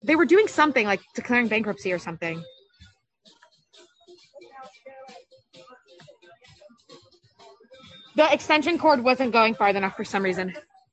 They were doing something like declaring bankruptcy or something. The extension cord wasn't going far enough for some reason.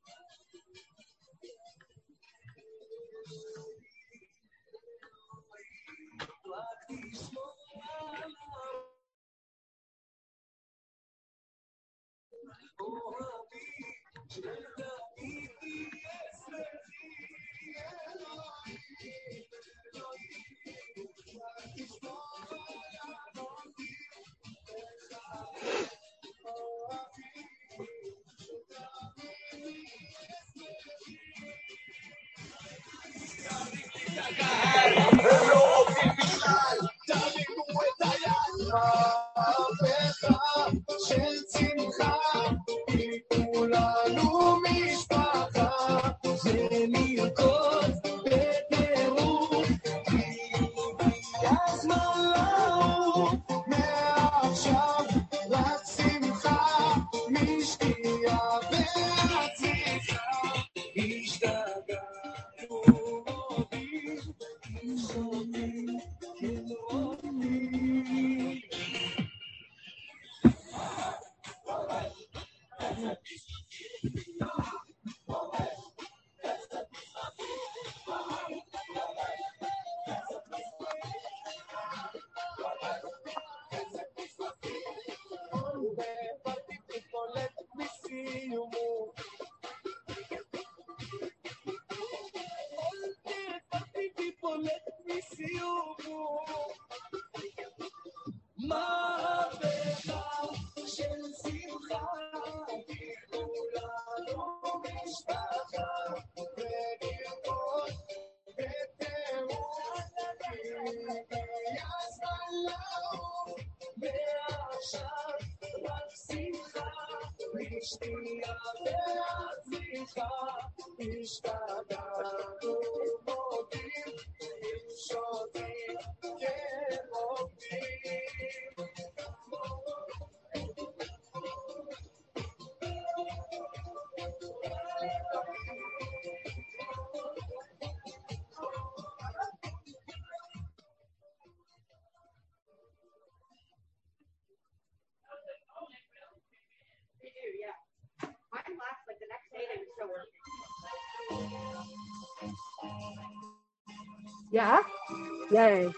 Yeah? Yay.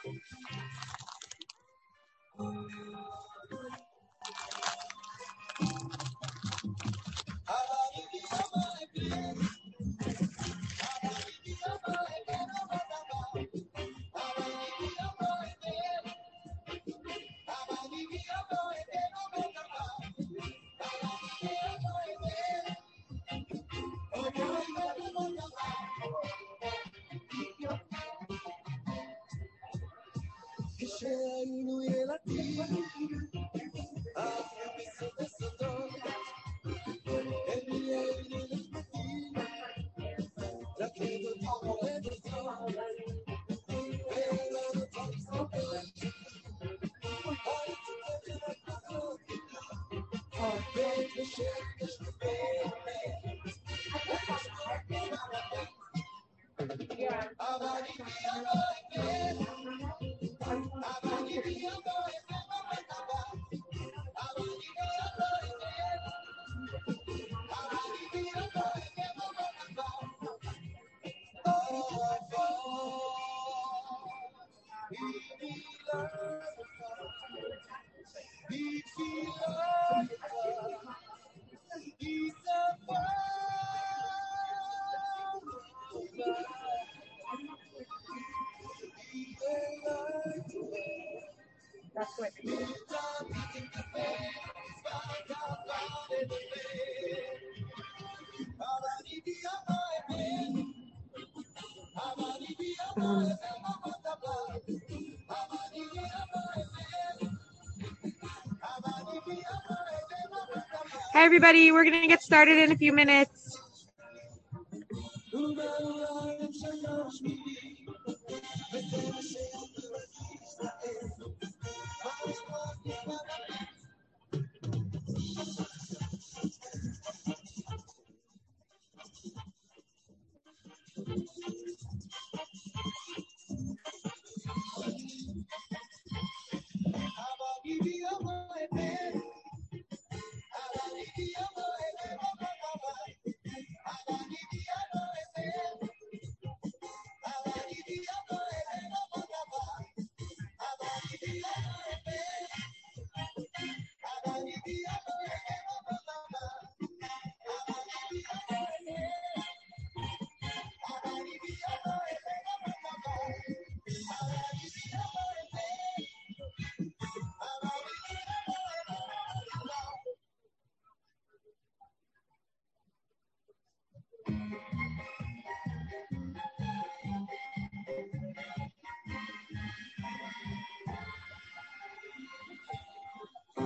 Hi, everybody. We're going to get started in a few minutes.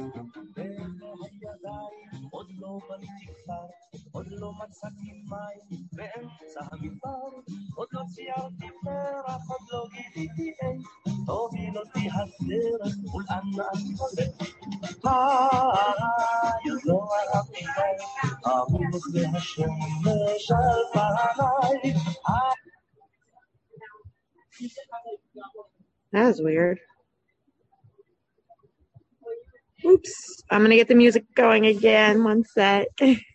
That was weird. Oops. I'm going to get the music going again. One sec.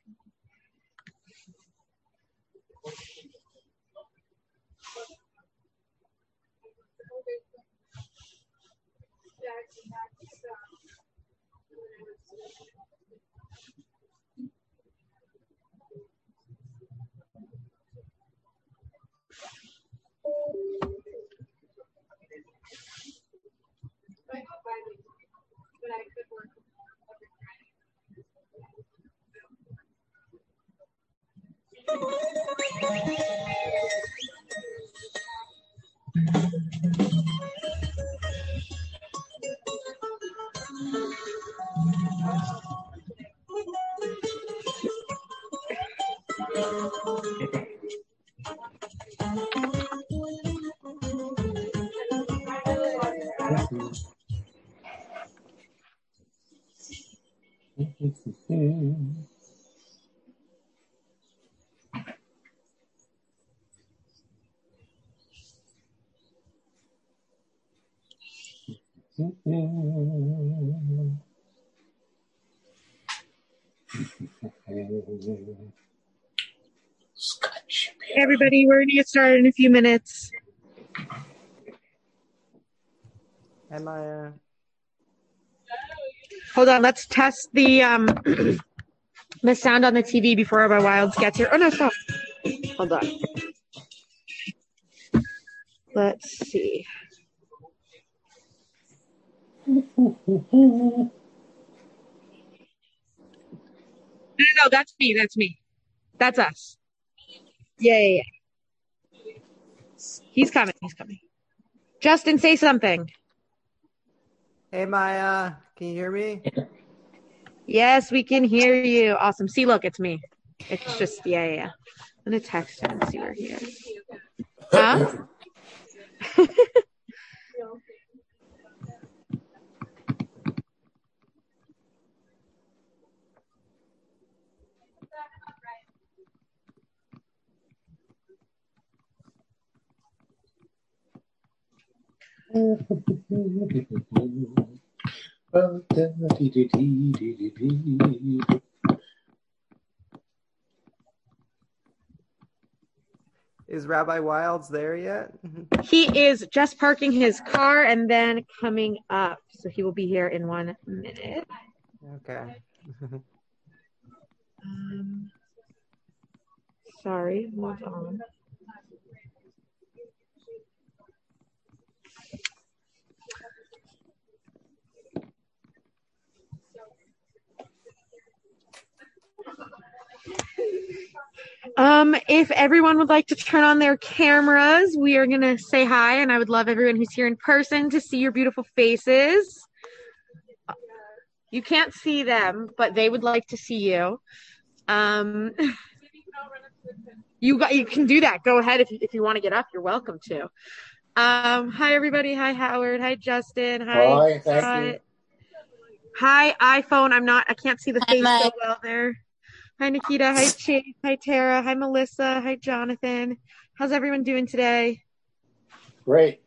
Hey everybody, we're going to get started in a few minutes. Hi, Maya. Hold on, let's test the the sound on the TV before my Wilds gets here. Oh no, stop. Hold on. Let's see. No, that's me. That's me. That's us. Yeah. He's coming. He's coming. Justin, say something. Hey, Maya. Can you hear me? Yes, we can hear you. Awesome. See, look, it's me. It's just, yeah. I'm going to text him and see where he is. Huh? Is Rabbi Wilds there yet? He is just parking his car and then coming up. So he will be here in 1 minute. Okay. Sorry, hold on. If everyone would like to turn on their cameras, we are going to say hi, and I would love everyone who's here in person to see your beautiful faces. You can't see them, but they would like to see you. You can do that. Go ahead if you want to get up. You're welcome to. Hi everybody. Hi Howard. Hi Justin. Hi. Thank you. Hi iPhone. I can't see the face so well there. Hi Nikita. Hi Chase. Hi Tara. Hi Melissa. Hi Jonathan. How's everyone doing today? Great.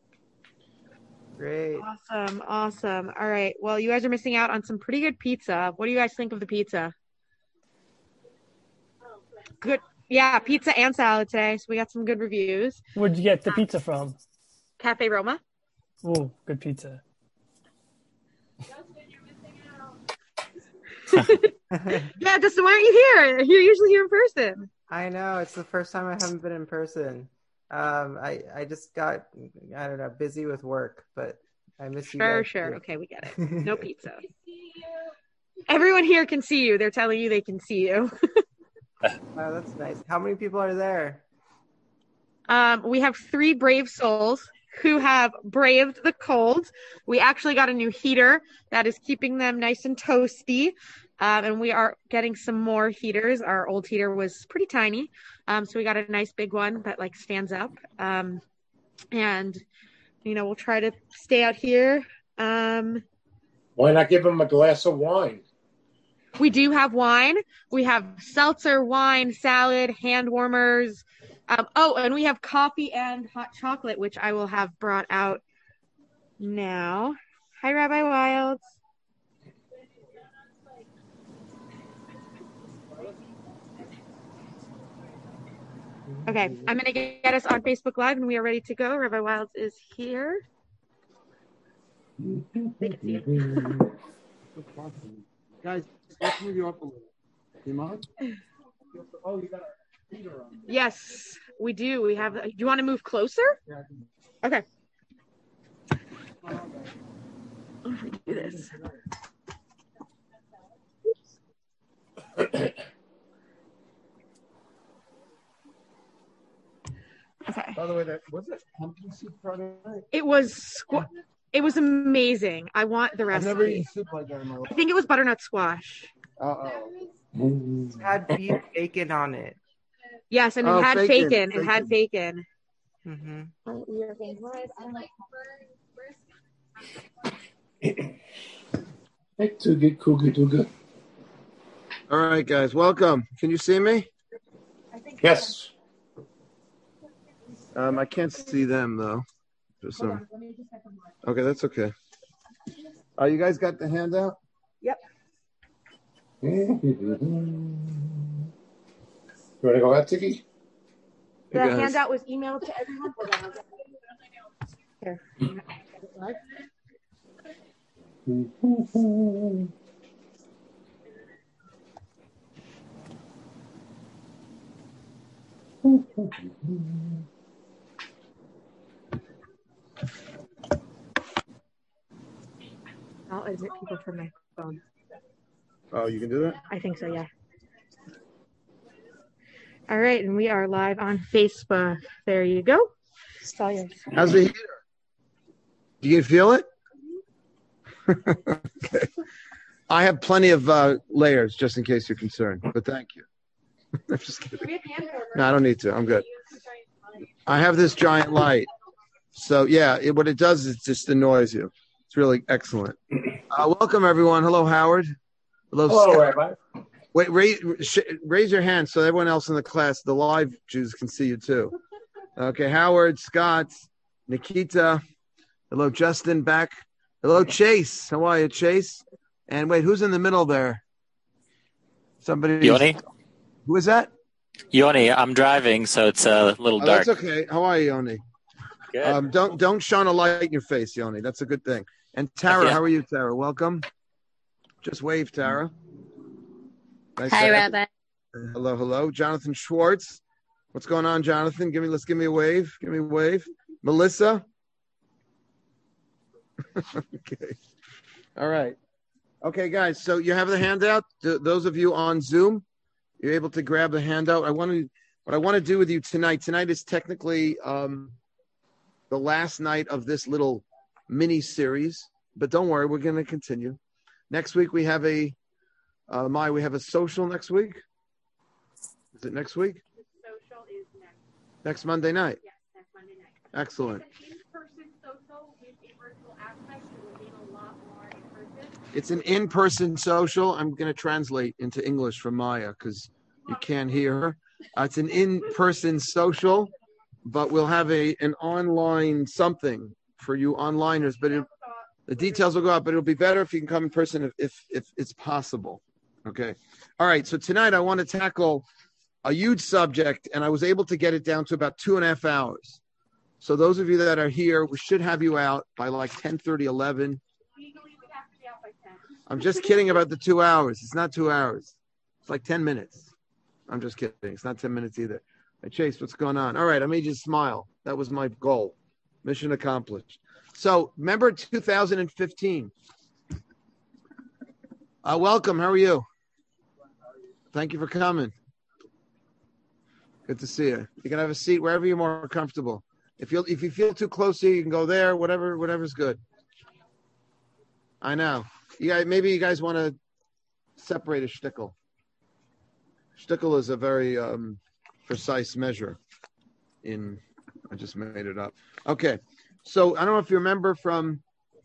Awesome. All right. Well, you guys are missing out on some pretty good pizza. What do you guys think of the pizza? Good. Yeah, pizza and salad today. So we got some good reviews. Where'd you get the pizza from? Cafe Roma. Ooh, good pizza. Yeah, Justin, why aren't you here? You're usually here in person. I know. It's the first time I haven't been in person. I just got, I don't know, busy with work, but I miss you guys. Sure. Okay, we get it. No pizza. Everyone here can see you. They're telling you they can see you. Wow, that's nice. How many people are there? We have 3 brave souls who have braved the cold. We actually got a new heater that is keeping them nice and toasty. And we are getting some more heaters. Our old heater was pretty tiny. So we got a nice big one that like stands up. And, we'll try to stay out here. Why not give them a glass of wine? We do have wine. We have seltzer, wine, salad, hand warmers. And we have coffee and hot chocolate, which I will have brought out now. Hi, Rabbi Wilds. Okay, I'm going to get us on Facebook Live, and we are ready to go. Rabbi Wilds is here. They can see it. Guys, let's move you up a little. Do you mind? Oh, you got a heater on. Yes, we do. We have. Do you want to move closer? Yeah. Okay. Let me do this. Okay. By the way, was it pumpkin soup Friday night? It was it was amazing. I want the recipe. I've never eaten soup like that in my life. I think it was butternut squash. It had beef bacon on it. Yes, and it had bacon. It had bacon. Mm-hmm. Hey, too good. All right, guys, welcome. Can you see me? Yes. I can't see them though. Just some. Okay, that's okay. You guys got the handout? Yep. You want to go out, Tiki? The handout was emailed to everyone. Here. I'll edit people from my phone. Oh, you can do that? I think so, yeah. All right, and we are live on Facebook. There you go. It's all yours. How's the heater? Do you feel it? Okay. I have plenty of layers just in case you're concerned, but thank you. I'm just kidding. No, I don't need to. I'm good. I have this giant light. So, yeah, what it does is it just annoys you. It's really excellent. Welcome, everyone. Hello, Howard. Hello, Rabbi. Wait, raise your hand so everyone else in the class, the live Jews, can see you too. Okay, Howard, Scott, Nikita. Hello, Justin, back. Hello, Chase. How are you, Chase? And wait, who's in the middle there? Somebody. Yoni? Who is that? Yoni, I'm driving, so it's a little dark. That's okay. How are you, Yoni? Good. Don't shine a light in your face, Yoni. That's a good thing. And Tara, How are you, Tara? Welcome. Just wave, Tara. Nice. Hi, Rabbi. Hello. Jonathan Schwartz. What's going on, Jonathan? Let's give me a wave. Give me a wave. Melissa. Okay. All right. Okay, guys. So you have the handout. Those of you on Zoom, you're able to grab the handout. What I want to do with you tonight. Tonight is technically the last night of this little mini series, but don't worry, we're going to continue. Next week we have we have a social next week. Is it next week? The social is next Monday night. Yes, next Monday night. Excellent. It's an in-person social with a virtual aspect. It will mean a lot more in person. It's an in-person social. I'm going to translate into English from Maya because you can't hear her. It's an in-person social, but we'll have an online something for you onliners. But the details will go out. But it'll be better if you can come in person if it's possible. Okay. All right. So tonight I want to tackle a huge subject, and I was able to get it down to about 2.5 hours. So those of you that are here, we should have you out by like 10:30, 11. Legally, we have to be out by 10. I'm just kidding about the 2 hours. It's not 2 hours. It's like 10 minutes. I'm just kidding. It's not 10 minutes either. Hey, Chase, what's going on? All right, I made you smile. That was my goal. Mission accomplished. So remember 2015. Welcome. How are you? Thank you for coming. Good to see you. You can have a seat wherever you're more comfortable. If you feel too close here, you can go there. Whatever's good. I know. Maybe you guys want to separate a shtickle. Shtickle is a very precise measure. I just made it up. Okay, so I don't know if you remember from.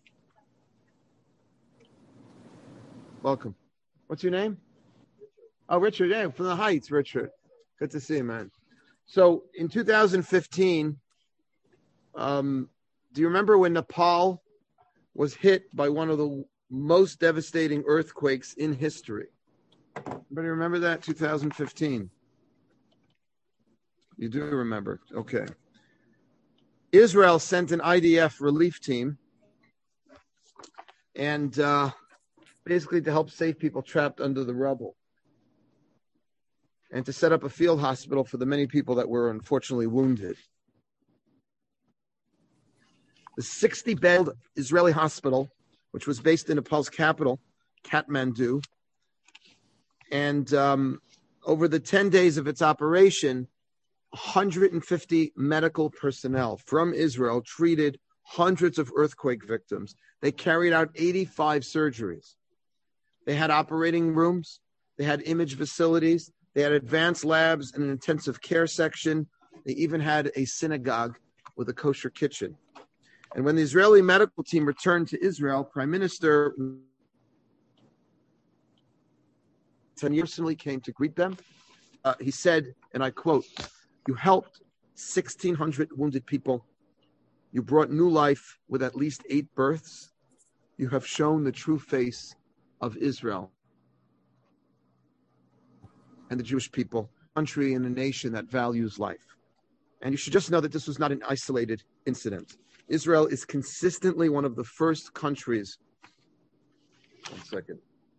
Welcome. What's your name? Oh, Richard. Yeah, from the Heights, Richard. Good to see you, man. So in 2015, do you remember when Nepal was hit by one of the most devastating earthquakes in history? Anybody remember that? 2015. You do remember. Okay. Israel sent an IDF relief team and basically to help save people trapped under the rubble and to set up a field hospital for the many people that were unfortunately wounded. The 60-bed Israeli hospital, which was based in Nepal's capital, Kathmandu, and over the 10 days of its operation, 150 medical personnel from Israel treated hundreds of earthquake victims. They carried out 85 surgeries. They had operating rooms. They had image facilities. They had advanced labs and an intensive care section. They even had a synagogue with a kosher kitchen. And when the Israeli medical team returned to Israel, Prime Minister Netanyahu personally came to greet them. He said, and I quote, "You helped 1,600 wounded people. You brought new life with at least 8 births. You have shown the true face of Israel and the Jewish people, a country and a nation that values life. And you should just know that this was not an isolated incident. Israel is consistently one of the first countries." One second.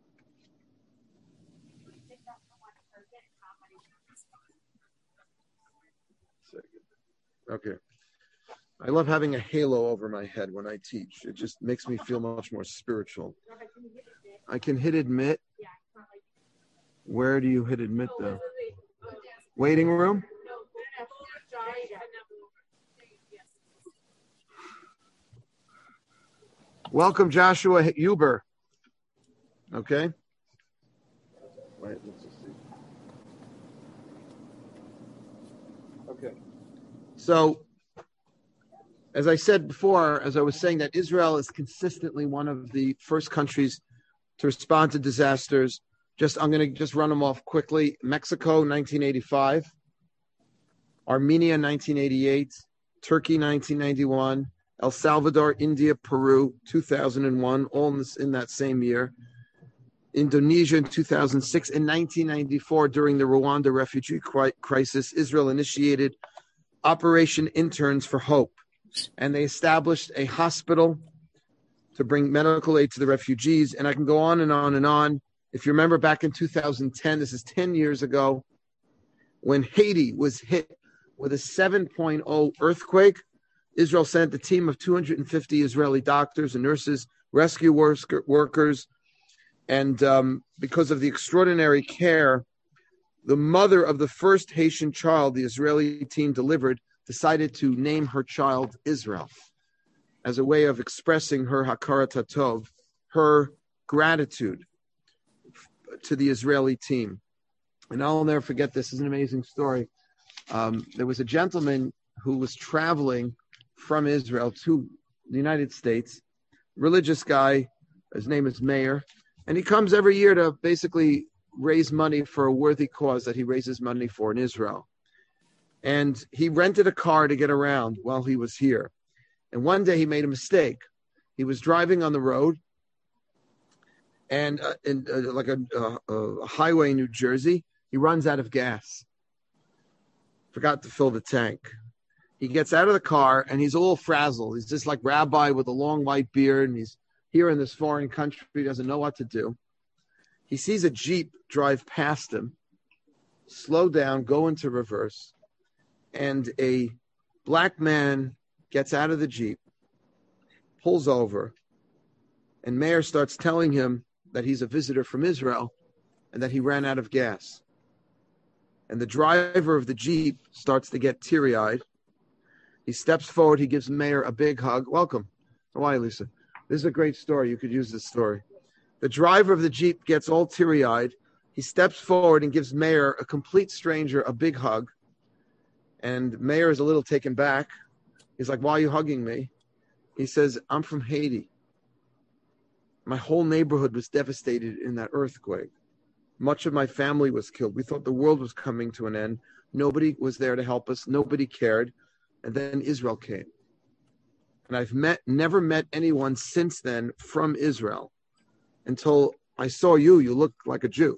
Okay. I love having a halo over my head when I teach. It just makes me feel much more spiritual. I can hit admit. Where do you hit admit though? Waiting room? Welcome, Joshua Huber. Okay. Wait, let's just see. Okay. So, as I said before, as I was saying, that Israel is consistently one of the first countries to respond to disasters. I'm going to just run them off quickly. Mexico, 1985. Armenia, 1988. Turkey, 1991. El Salvador, India, Peru, 2001, all in that same year. Indonesia in 2006. In 1994, during the Rwanda refugee crisis, Israel initiated Operation Interns for Hope, and they established a hospital to bring medical aid to the refugees. And I can go on and on and on. If you remember back in 2010, this is 10 years ago, when Haiti was hit with a 7.0 earthquake, Israel sent a team of 250 Israeli doctors and nurses, rescue workers, and because of the extraordinary care, the mother of the first Haitian child the Israeli team delivered decided to name her child Israel as a way of expressing her hakarat hatov, her gratitude to the Israeli team. And I'll never forget this. This is an amazing story. There was a gentleman who was traveling from Israel to the United States, religious guy. His name is Meir. And he comes every year to basically raise money for a worthy cause that he raises money for in Israel. And he rented a car to get around while he was here. And one day he made a mistake. He was driving on the road and like a highway in New Jersey. He runs out of gas. Forgot to fill the tank. He gets out of the car and he's a little frazzled. He's just like rabbi with a long white beard, and he's here in this foreign country. He doesn't know what to do. He sees a Jeep drive past him, slow down, go into reverse, and a black man gets out of the Jeep, pulls over, and Meir starts telling him that he's a visitor from Israel and that he ran out of gas. And the driver of the Jeep starts to get teary-eyed. He steps forward. He gives Meir a big hug. Welcome. How are you, Lisa? This is a great story. You could use this story. The driver of the Jeep gets all teary-eyed. He steps forward and gives Meir, a complete stranger, a big hug. And Meir is a little taken back. He's like, why are you hugging me? He says, I'm from Haiti. My whole neighborhood was devastated in that earthquake. Much of my family was killed. We thought the world was coming to an end. Nobody was there to help us. Nobody cared. And then Israel came. And I've never met anyone since then from Israel until I saw you. You look like a Jew.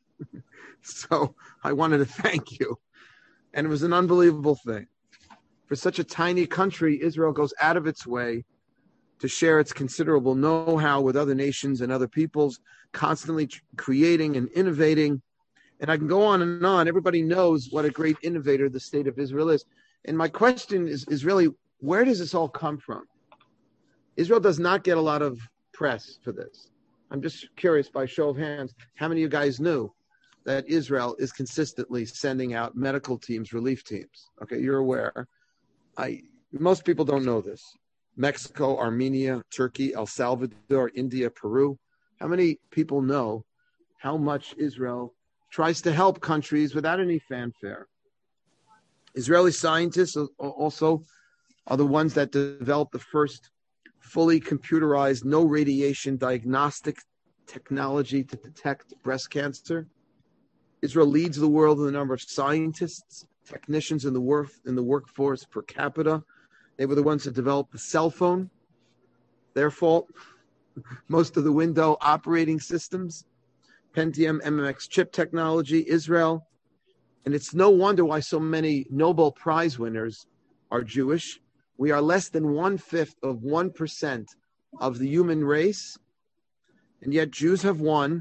So I wanted to thank you. And it was an unbelievable thing. For such a tiny country, Israel goes out of its way to share its considerable know-how with other nations and other peoples, constantly creating and innovating. And I can go on and on. Everybody knows what a great innovator the state of Israel is. And my question is really, where does this all come from? Israel does not get a lot of press for this. I'm just curious, by show of hands, how many of you guys knew that Israel is consistently sending out medical teams, relief teams? Okay, you're aware. Most people don't know this. Mexico, Armenia, Turkey, El Salvador, India, Peru. How many people know how much Israel tries to help countries without any fanfare? Israeli scientists also are the ones that developed the first fully computerized, no radiation diagnostic technology to detect breast cancer. Israel leads the world in the number of scientists, technicians in the workforce per capita. They were the ones that developed the cell phone. Their fault. Most of the Windows operating systems, Pentium, MMX chip technology, Israel. And it's no wonder why so many Nobel Prize winners are Jewish. We are less than 1/5 of 1% of the human race. And yet Jews have won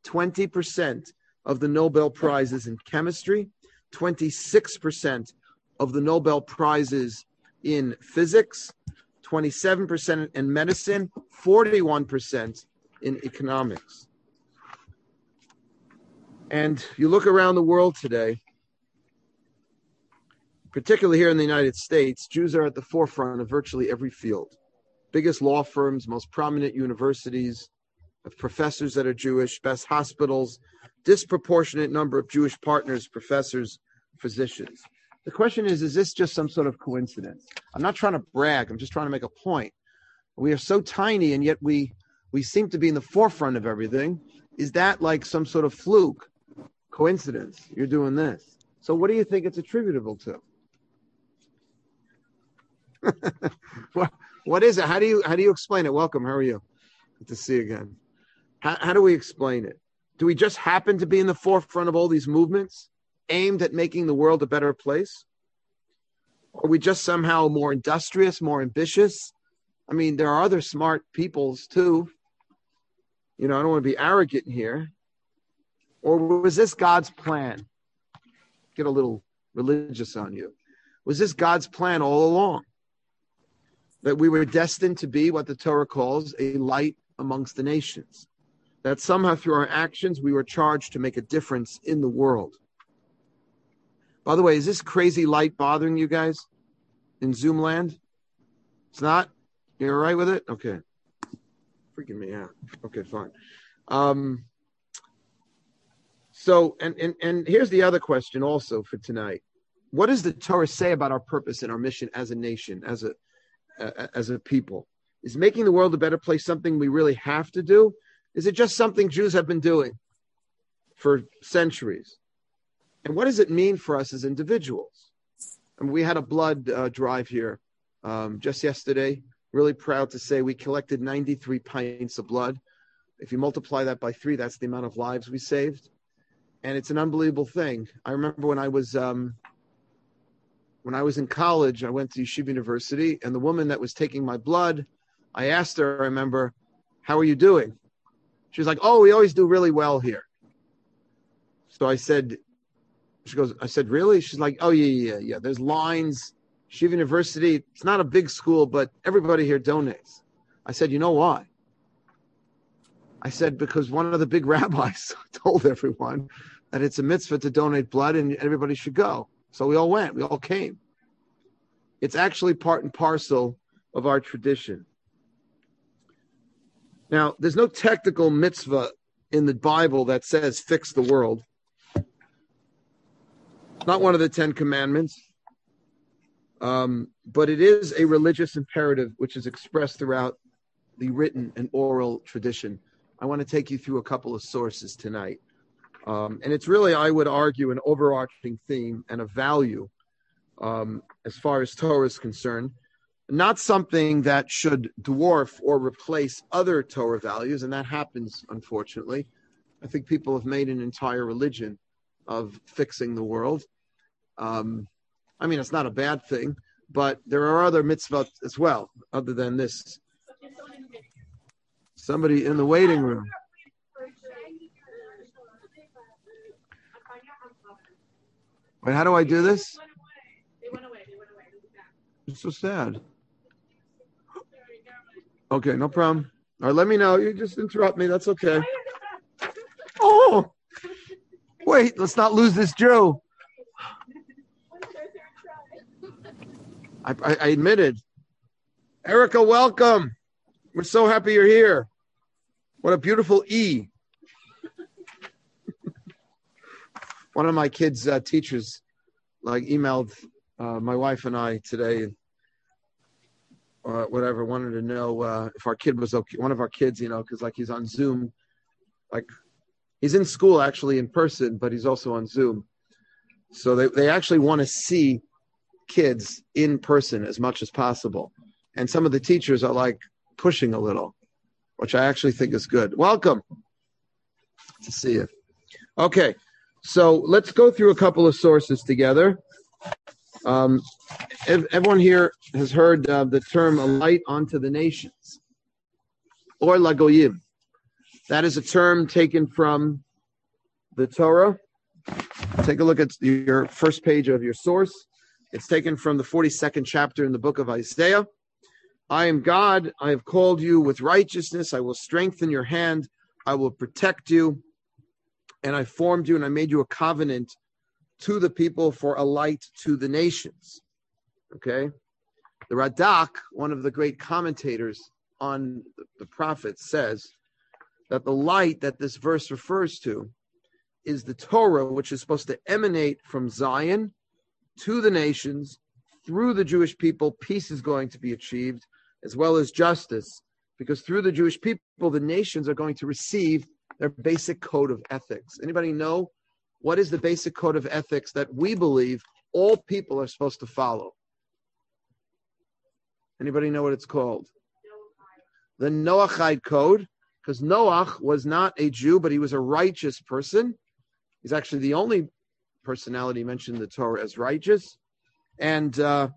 20% of the Nobel Prizes in chemistry, 26% of the Nobel Prizes in physics, 27% in medicine, 41% in economics. And you look around the world today, particularly here in the United States, Jews are at the forefront of virtually every field. Biggest law firms, most prominent universities, have professors that are Jewish, best hospitals, disproportionate number of Jewish partners, professors, physicians. The question is this just some sort of coincidence? I'm not trying to brag. I'm just trying to make a point. We are so tiny, and yet we seem to be in the forefront of everything. Is that like some sort of fluke, coincidence? You're doing this. So what do you think it's attributable to? What is it? How do you explain it? Welcome. How are you? Good to see you again. How do we explain it? Do we just happen to be in the forefront of all these movements aimed at making the world a better place? Or are we just somehow more industrious, more ambitious? I mean, there are other smart peoples too. I don't want to be arrogant here. Or was this God's plan? Get a little religious on you. Was this God's plan all along? That we were destined to be what the Torah calls a light amongst the nations. That somehow through our actions, we were charged to make a difference in the world. By the way, is this crazy light bothering you guys in Zoom land? It's not? You're all right with it? Okay. Freaking me out. Okay, fine. So here's the other question also for tonight. What does the Torah say about our purpose and our mission as a nation, as a people? Is making the world a better place something we really have to do? Is it just something Jews have been doing for centuries? And what does it mean for us as individuals? And we had a blood drive here just yesterday. Really proud to say we collected 93 pints of blood. If you multiply that by 3, that's the amount of lives we saved. And it's an unbelievable thing. I remember when I was in college, I went to Yeshiva University, and the woman that was taking my blood, I asked her, I remember, how are you doing? She was like, oh, we always do really well here. So I said, really? She's like, oh, yeah. There's lines. Yeshiva University, it's not a big school, but everybody here donates. I said, you know why? I said, because one of the big rabbis told everyone that it's a mitzvah to donate blood and everybody should go. So we all went. We all came. It's actually part and parcel of our tradition. Now, there's no technical mitzvah in the Bible that says fix the world. It's not one of the 10 commandments. But it is a religious imperative which is expressed throughout the written and oral tradition. I want to take you through a couple of sources tonight. And it's really, I would argue, an overarching theme and a value as far as Torah is concerned. Not something that should dwarf or replace other Torah values, and that happens, unfortunately. I think people have made an entire religion of fixing the world. I mean, it's not a bad thing, but there are other mitzvot as well, other than this. Somebody in the waiting room. Wait, how do I do this? It's so sad. Okay, no problem. All right, let me know. You just interrupt me. That's okay. Oh, wait, let's not lose this Jew. I admitted. Erica, welcome. We're so happy you're here. What a beautiful E. One of my kids' teachers emailed my wife and I today, wanted to know if our kid was okay. One of our kids, because he's on Zoom. He's in school actually in person, but he's also on Zoom. So they actually want to see kids in person as much as possible. And some of the teachers are pushing a little, which I actually think is good. Welcome to see you. Okay, so let's go through a couple of sources together. Everyone here has heard the term a light unto the nations, or lagoyim. That is a term taken from the Torah. Take a look at your first page of your source. It's taken from the 42nd chapter in the book of Isaiah. I am God. I have called you with righteousness. I will strengthen your hand. I will protect you. And I formed you and I made you a covenant to the people for a light to the nations. Okay. The Radak, one of the great commentators on the prophets, says that the light that this verse refers to is the Torah, which is supposed to emanate from Zion to the nations. Through the Jewish people, peace is going to be achieved, as well as justice, because through the Jewish people, the nations are going to receive their basic code of ethics. Anybody know what is the basic code of ethics that we believe all people are supposed to follow? Anybody know what it's called? The Noachide Code, because Noach was not a Jew, but he was a righteous person. He's actually the only personality mentioned in the Torah as righteous. And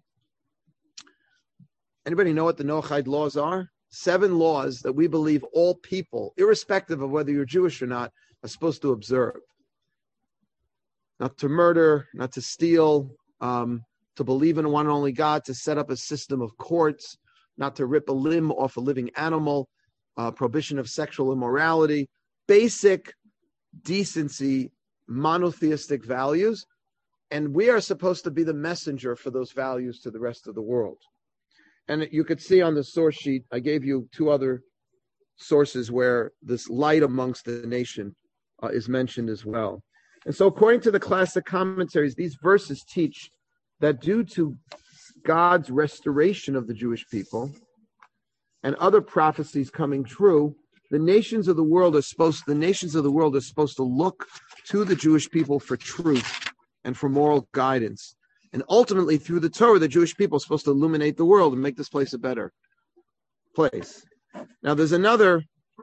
anybody know what the Noachide laws are? 7 laws that we believe all people, irrespective of whether you're Jewish or not, are supposed to observe. Not to murder, not to steal, to believe in one and only God, to set up a system of courts, not to rip a limb off a living animal, prohibition of sexual immorality, basic decency, monotheistic values. And we are supposed to be the messenger for those values to the rest of the world. And you could see on the source sheet, I gave you 2 other sources where this light amongst the nation is mentioned as well. And so according to the classic commentaries, these verses teach that due to God's restoration of the Jewish people and other prophecies coming true, the nations of the world are supposed to look to the Jewish people for truth and for moral guidance. And ultimately, through the Torah, the Jewish people are supposed to illuminate the world and make this place a better place. Now, there's another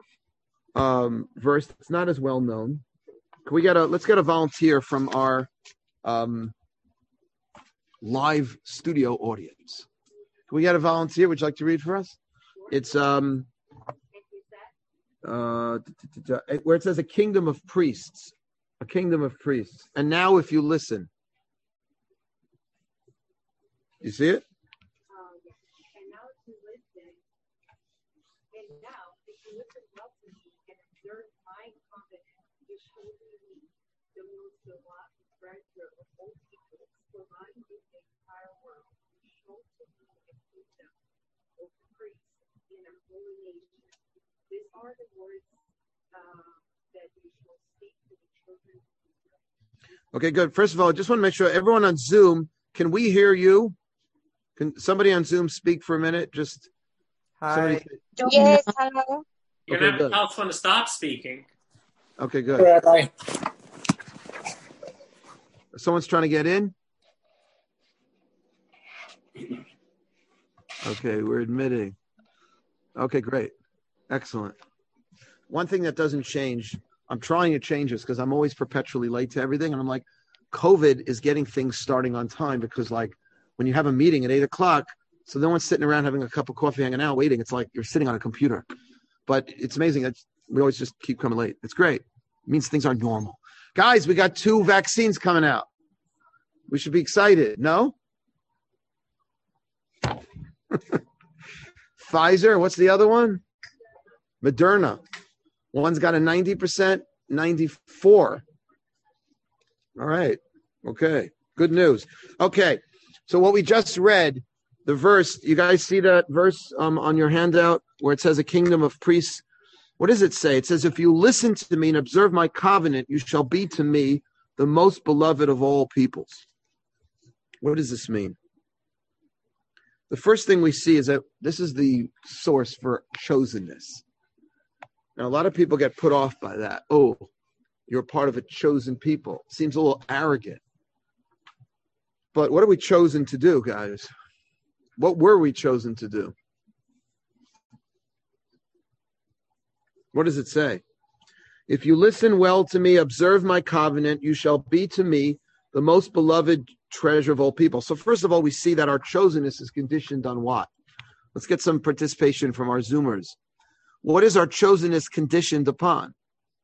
verse that's not as well known. Let's get a volunteer from our live studio audience. Can we get a volunteer? Would you like to read for us? It's where it says a kingdom of priests. A kingdom of priests. And now if you listen. You see it? And now if you listen well to me and observe my covenant, you shall be the most of what treasure of all people, providing the entire world. You shall are the words that you shall speak to the children of Israel. Okay, good. First of all, I just want to make sure everyone on Zoom, can we hear you? Can somebody on Zoom speak for a minute? Just Hi. Yes, hello. You're Okay, going to have good. to tell someone to stop speaking. Okay, good. Rabbi. Someone's trying to get in? Okay, we're admitting. Okay, great. Excellent. One thing that doesn't change, I'm trying to change this because I'm always perpetually late to everything. And I'm like, COVID is getting things starting on time because, like, when you have a meeting at 8:00, so no one's sitting around having a cup of coffee, hanging out, waiting. It's like you're sitting on a computer. But it's amazing that we always just keep coming late. It's great. It means things aren't normal. Guys, we got 2 vaccines coming out. We should be excited. No? Pfizer, what's the other one? Moderna. One's got a 90%, 94. All right. Okay. Good news. Okay. So what we just read, the verse, you guys see that verse on your handout where it says a kingdom of priests? What does it say? It says, if you listen to me and observe my covenant, you shall be to me the most beloved of all peoples. What does this mean? The first thing we see is that this is the source for chosenness. Now, a lot of people get put off by that. Oh, you're part of a chosen people. Seems a little arrogant. But what are we chosen to do, guys? What were we chosen to do? What does it say? If you listen well to me, observe my covenant, you shall be to me the most beloved treasure of all people. So first of all, we see that our chosenness is conditioned on what? Let's get some participation from our Zoomers. What is our chosenness conditioned upon?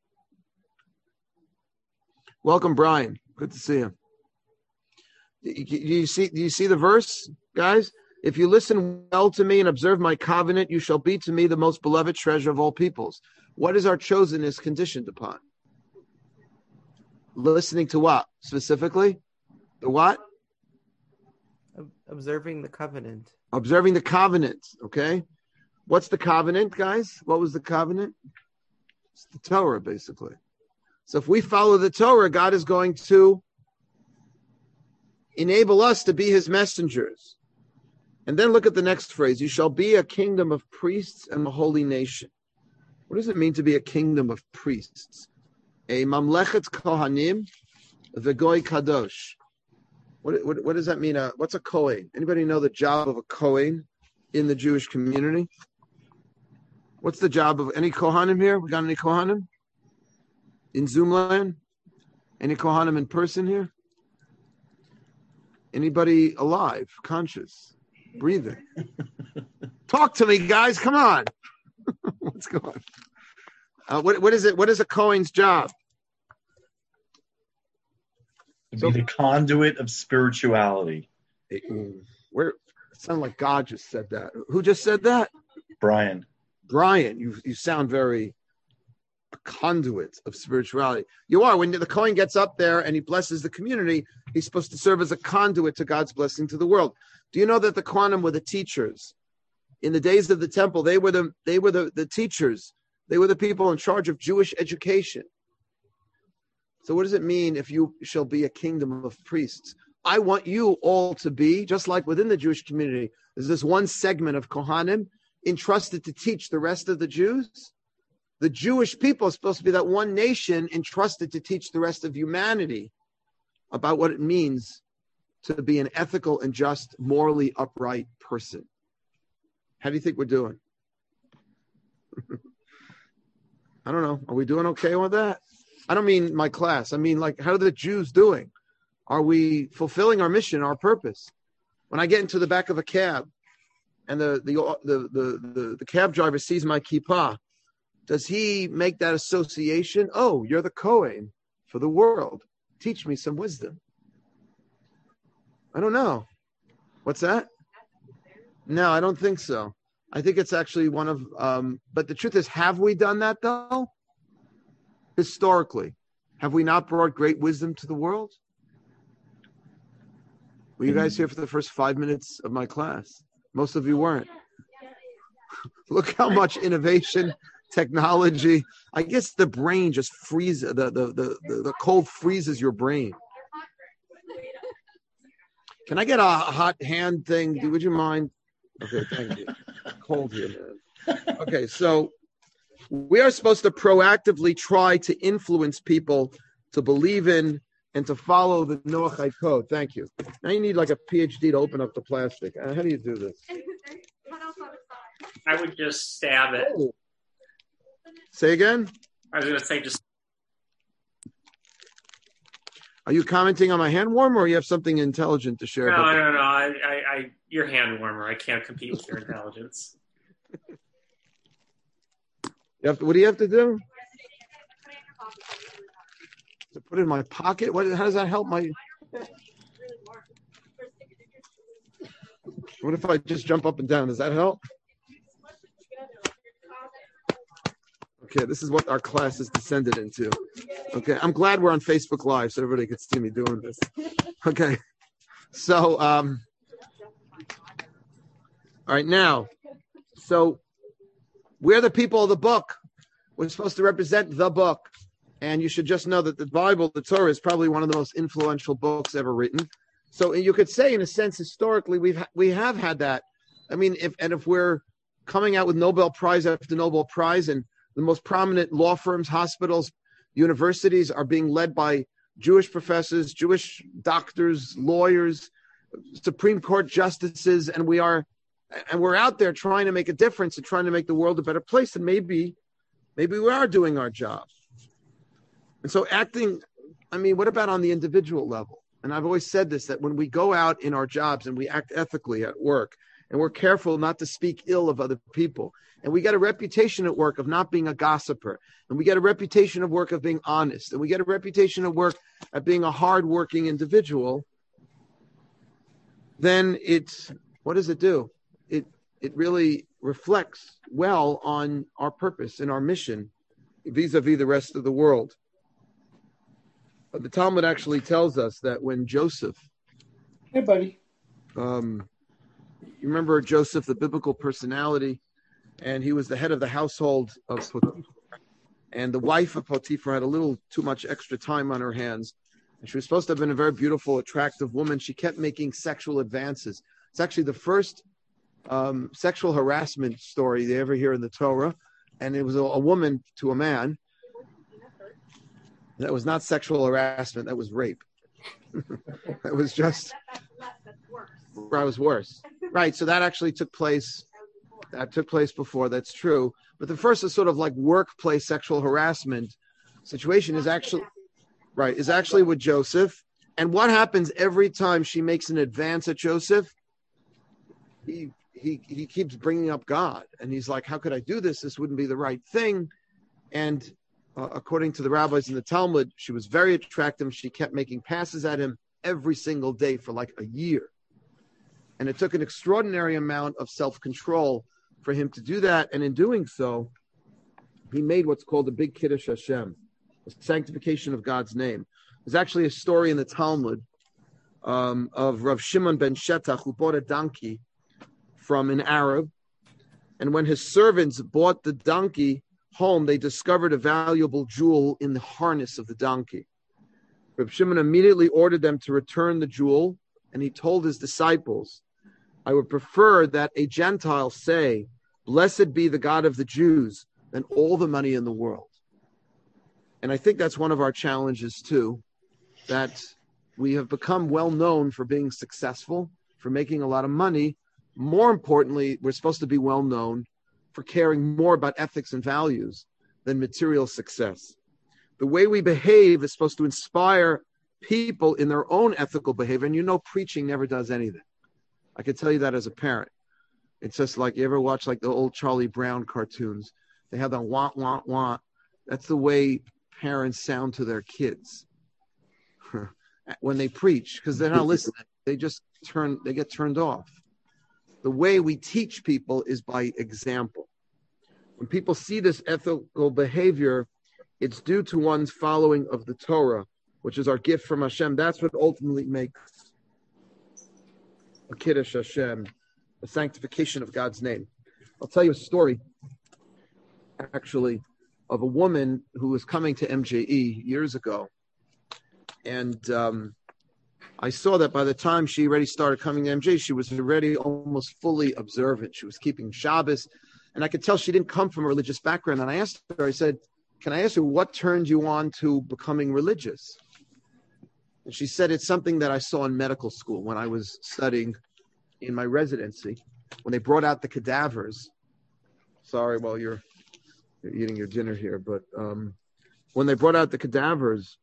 Welcome, Brian. Good to see you. Do you see the verse, guys? If you listen well to me and observe my covenant, you shall be to me the most beloved treasure of all peoples. What is our chosenness conditioned upon? Listening to what specifically? The what? Observing the covenant. Observing the covenant. Okay. What's the covenant, guys? What was the covenant? It's the Torah, basically. So if we follow the Torah, God is going to enable us to be his messengers. And then look at the next phrase. You shall be a kingdom of priests and a holy nation. What does it mean to be a kingdom of priests? A mamlechet kohanim v'goy kadosh. What does that mean? What's a kohen? Anybody know the job of a kohen in the Jewish community? What's the job of any kohanim here? We got any kohanim in Zoomland? Any kohanim in person here? Anybody alive, conscious, breathing? Talk to me, guys. Come on. What's going on? What is it? What is a kohen's job? To be the conduit of spirituality. It sounded like God just said that. Who just said that? Brian. Brian, you sound very a conduit of spirituality. You are. When the Kohen gets up there and he blesses the community, he's supposed to serve as a conduit to God's blessing to the world. Do you know that the Kohanim were the teachers? In the days of the temple, they were the teachers. They were the people in charge of Jewish education. So what does it mean if you shall be a kingdom of priests? I want you all to be, just like within the Jewish community, there's this one segment of Kohanim entrusted to teach the rest of the Jews. The Jewish people are supposed to be that one nation entrusted to teach the rest of humanity about what it means to be an ethical and just, morally upright person. How do you think we're doing? I don't know. Are we doing okay with that? I don't mean my class. I mean, like, how are the Jews doing? Are we fulfilling our mission, our purpose? When I get into the back of a cab and the cab driver sees my kippah, does he make that association? Oh, you're the Kohen for the world. Teach me some wisdom. I don't know. What's that? No, I don't think so. I think it's actually one of, but the truth is, have we done that though? Historically, have we not brought great wisdom to the world? Were you guys here for the first 5 minutes of my class? Most of you weren't. Look how much innovation technology. I guess the brain just freezes. The cold freezes your brain. Can I get a hot hand thing? Would you mind? Okay, thank you. Cold here, man. Okay, so we are supposed to proactively try to influence people to believe in and to follow the Noachide code. Thank you. Now you need like a PhD to open up the plastic. How do you do this? I would just stab it. Oh. Say again? I was going to say just. Are you commenting on my hand warmer, or you have something intelligent to share? No. I you're hand warmer. I can't compete with your intelligence. What do you have to do? To put it in my pocket? How does that help my... What if I just jump up and down? Does that help? Okay, this is what our class has descended into. Okay, I'm glad we're on Facebook Live so everybody can see me doing this. Okay, so, all right, now, so we're the people of the book. We're supposed to represent the book. And you should just know that the Bible, the Torah, is probably one of the most influential books ever written. So you could say, in a sense, historically, we have had that. I mean, if we're coming out with Nobel Prize after Nobel Prize, and the most prominent law firms, hospitals, universities are being led by Jewish professors, Jewish doctors, lawyers, Supreme Court justices, and we're out there trying to make a difference and trying to make the world a better place. And maybe we are doing our job. And so what about on the individual level? And I've always said this, that when we go out in our jobs and we act ethically at work, and we're careful not to speak ill of other people, and we get a reputation at work of not being a gossiper, and we get a reputation of work of being honest, and we get a reputation of work at being a hardworking individual, then what does it do? It really reflects well on our purpose and our mission vis-a-vis the rest of the world. The Talmud actually tells us that when Joseph, Hey, buddy. you remember Joseph, the biblical personality, and he was the head of the household of Potiphar. And the wife of Potiphar had a little too much extra time on her hands. And she was supposed to have been a very beautiful, attractive woman. She kept making sexual advances. It's actually the first sexual harassment story they ever hear in the Torah. And it was a woman to a man. That was not sexual harassment. That was rape. That was just... That was worse. Right, so that actually took place. That took place before, that's true. But the first is sort of like workplace sexual harassment situation is actually with Joseph. And what happens every time she makes an advance at Joseph? He keeps bringing up God. And he's like, how could I do this? This wouldn't be the right thing. And according to the rabbis in the Talmud, she was very attractive. She kept making passes at him every single day for like a year. And it took an extraordinary amount of self-control for him to do that. And in doing so, he made what's called a big Kiddush Hashem, a sanctification of God's name. There's actually a story in the Talmud of Rav Shimon ben Shetach, who bought a donkey from an Arab. And when his servants brought the donkey home, they discovered a valuable jewel in the harness of the donkey. Rav Shimon immediately ordered them to return the jewel, and he told his disciples, I would prefer that a Gentile say, blessed be the God of the Jews, than all the money in the world. And I think that's one of our challenges too, that we have become well known for being successful, for making a lot of money. More importantly, we're supposed to be well known for caring more about ethics and values than material success. The way we behave is supposed to inspire people in their own ethical behavior. And preaching never does anything. I can tell you that as a parent. It's just like, you ever watch like the old Charlie Brown cartoons? They have the want, want, want. That's the way parents sound to their kids when they preach, because they're not listening. They get turned off. The way we teach people is by example. When people see this ethical behavior, it's due to one's following of the Torah, which is our gift from Hashem. That's what ultimately makes a Kiddush Hashem, a sanctification of God's name. I'll tell you a story. actually, of a woman who was coming to MJE years ago. And I saw that by the time she already started coming to MJE, she was already almost fully observant. She was keeping Shabbos. And I could tell she didn't come from a religious background. And I asked her, I said, can I ask you what turned you on to becoming religious? And she said, it's something that I saw in medical school when I was studying in my residency, when they brought out the cadavers. Sorry, while you're eating your dinner here, but when they brought out the cadavers,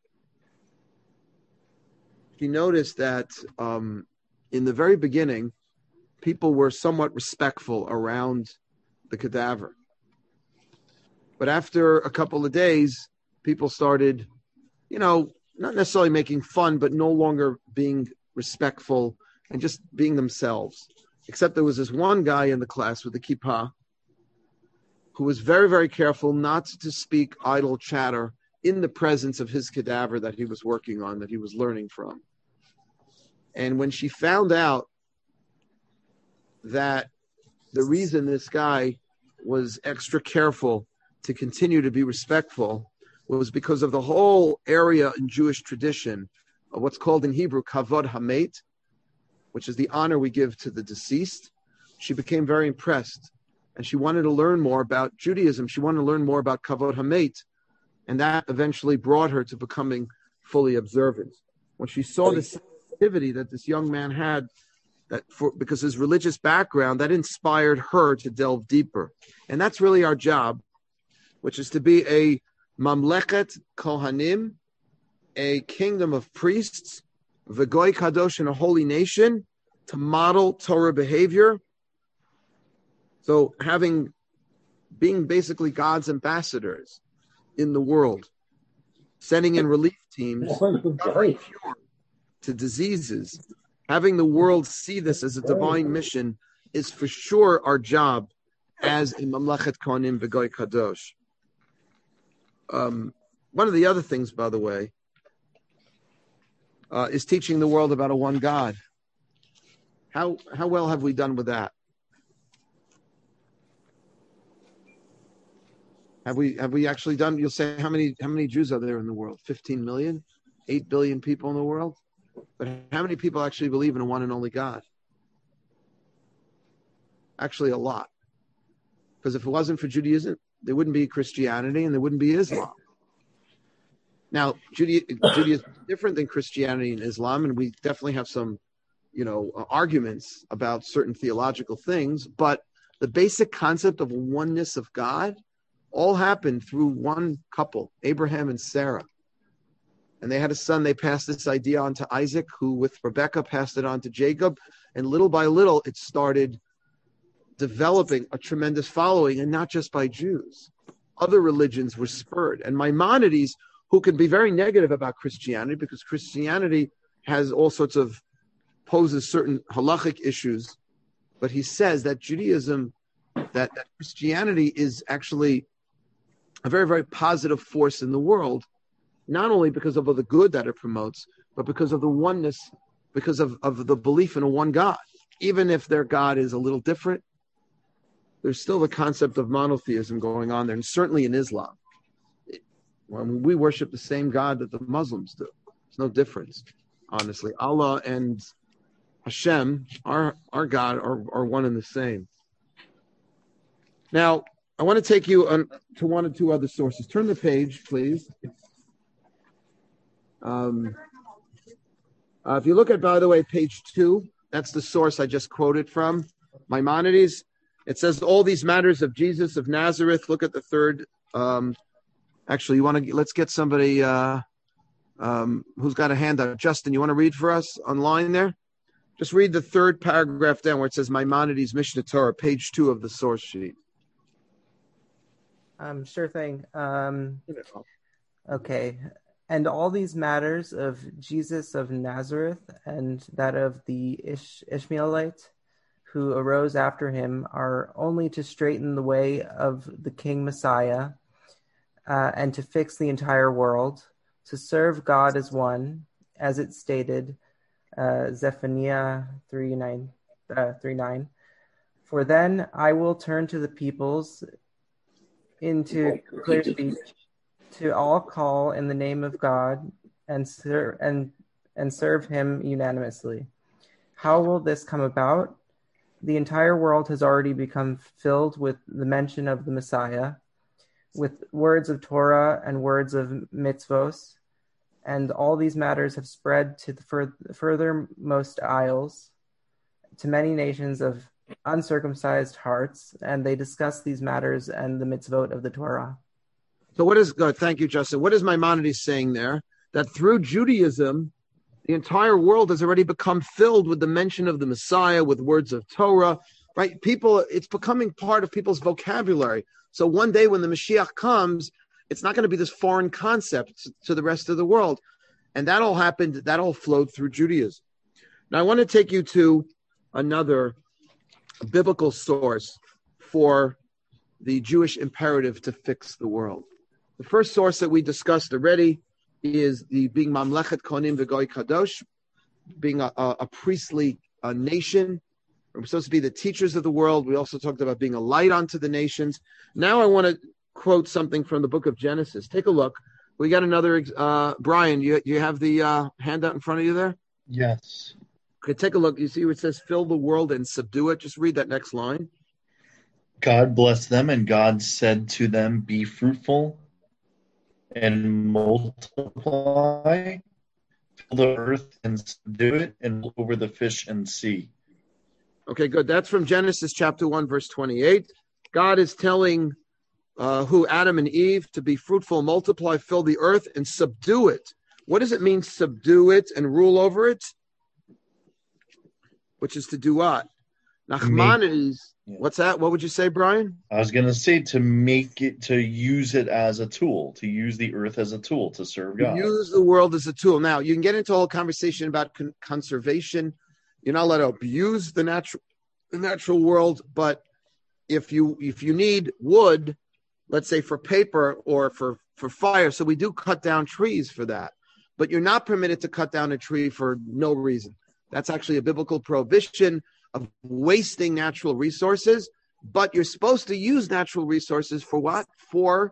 she noticed that in the very beginning, people were somewhat respectful around the cadaver. But after a couple of days, people started, not necessarily making fun, but no longer being respectful and just being themselves. Except there was this one guy in the class with the kippah who was very, very careful not to speak idle chatter in the presence of his cadaver that he was working on, that he was learning from. And when she found out that the reason this guy was extra careful to continue to be respectful was because of the whole area in Jewish tradition of what's called in Hebrew kavod hamet, which is the honor we give to the deceased, she became very impressed. And she wanted to learn more about Judaism. She wanted to learn more about kavod hamet. And that eventually brought her to becoming fully observant. When she saw the sensitivity that this young man had, because his religious background, that inspired her to delve deeper. And that's really our job, which is to be a mamlechet kohanim, a kingdom of priests, v'goy kadosh, and a holy nation, to model Torah behavior. So being basically God's ambassadors in the world, sending in relief teams to diseases, having the world see this as a divine mission is for sure our job as a mamlechet kohanim v'goy kadosh. One of the other things, by the way, is teaching the world about a one God. How well have we done with that? Have we actually done? You'll say, how many Jews are there in the world? 15 million, 8 billion people in the world. But how many people actually believe in a one and only God? Actually, a lot. Because if it wasn't for Judaism, there wouldn't be Christianity and there wouldn't be Islam. Now, Judaism is different than Christianity and Islam, and we definitely have some, arguments about certain theological things. But the basic concept of oneness of God all happened through one couple, Abraham and Sarah. And they had a son. They passed this idea on to Isaac, who with Rebekah passed it on to Jacob. And little by little, it started developing a tremendous following, and not just by Jews. Other religions were spurred. And Maimonides, who can be very negative about Christianity, because Christianity has all sorts of, poses certain halachic issues, but he says that Judaism, that Christianity is actually a very, very positive force in the world, not only because of all the good that it promotes, but because of the oneness, because of the belief in a one God. Even if their God is a little different, there's still the concept of monotheism going on there, and certainly in Islam. We worship the same God that the Muslims do. There's no difference, honestly. Allah and Hashem, our God, are one and the same. Now, I want to take you to one or two other sources. Turn the page, please. If you look at, by the way, page 2, that's the source I just quoted from, Maimonides. It says all these matters of Jesus of Nazareth. Look at the third. Actually, let's get somebody who's got a hand up. Justin, you want to read for us online there? Just read the third paragraph down where it says Maimonides Mishnah Torah, page 2 of the source sheet. Sure thing. Okay. And all these matters of Jesus of Nazareth and that of the Ishmaelite who arose after him are only to straighten the way of the King Messiah and to fix the entire world, to serve God as one, as it stated, Zephaniah 3:9. For then I will turn to the peoples into clear speech, to all call in the name of God and serve him unanimously. How will this come about? The entire world has already become filled with the mention of the Messiah, with words of Torah and words of mitzvos, and all these matters have spread to the furthermost isles, to many nations of uncircumcised hearts, and they discuss these matters and the mitzvot of the Torah. So what is good? Thank you, Justin. What is Maimonides saying there? That through Judaism, the entire world has already become filled with the mention of the Messiah, with words of Torah, right? People, it's becoming part of people's vocabulary. So one day when the Mashiach comes, it's not going to be this foreign concept to the rest of the world. And that all happened, that all flowed through Judaism. Now I want to take you to another biblical source for the Jewish imperative to fix the world. The first source that we discussed already is the being Mamlechet Kohanim V'Goy Kadosh, being a priestly nation. We're supposed to be the teachers of the world. We also talked about being a light unto the nations. Now I want to quote something from the book of Genesis. Take a look. We got another, Brian, you have the handout in front of you there? Yes. Okay, take a look. You see where it says, fill the world and subdue it? Just read that next line. God blessed them, and God said to them, be fruitful and multiply, fill the earth and subdue it, and rule over the fish and sea. Okay, good. That's from Genesis chapter 1, verse 28. God is telling Adam and Eve to be fruitful, multiply, fill the earth, and subdue it. What does it mean, subdue it and rule over it? Which is to do what? Nachmanides. What's that? What would you say, Brian? I was going to say to use it as a tool, to use the earth as a tool to serve God. Use the world as a tool. Now, you can get into a whole conversation about conservation. You're not allowed to abuse the natural world, but if you need wood, let's say for paper or for fire, so we do cut down trees for that. But you're not permitted to cut down a tree for no reason. That's actually a biblical prohibition of wasting natural resources, but you're supposed to use natural resources for what? For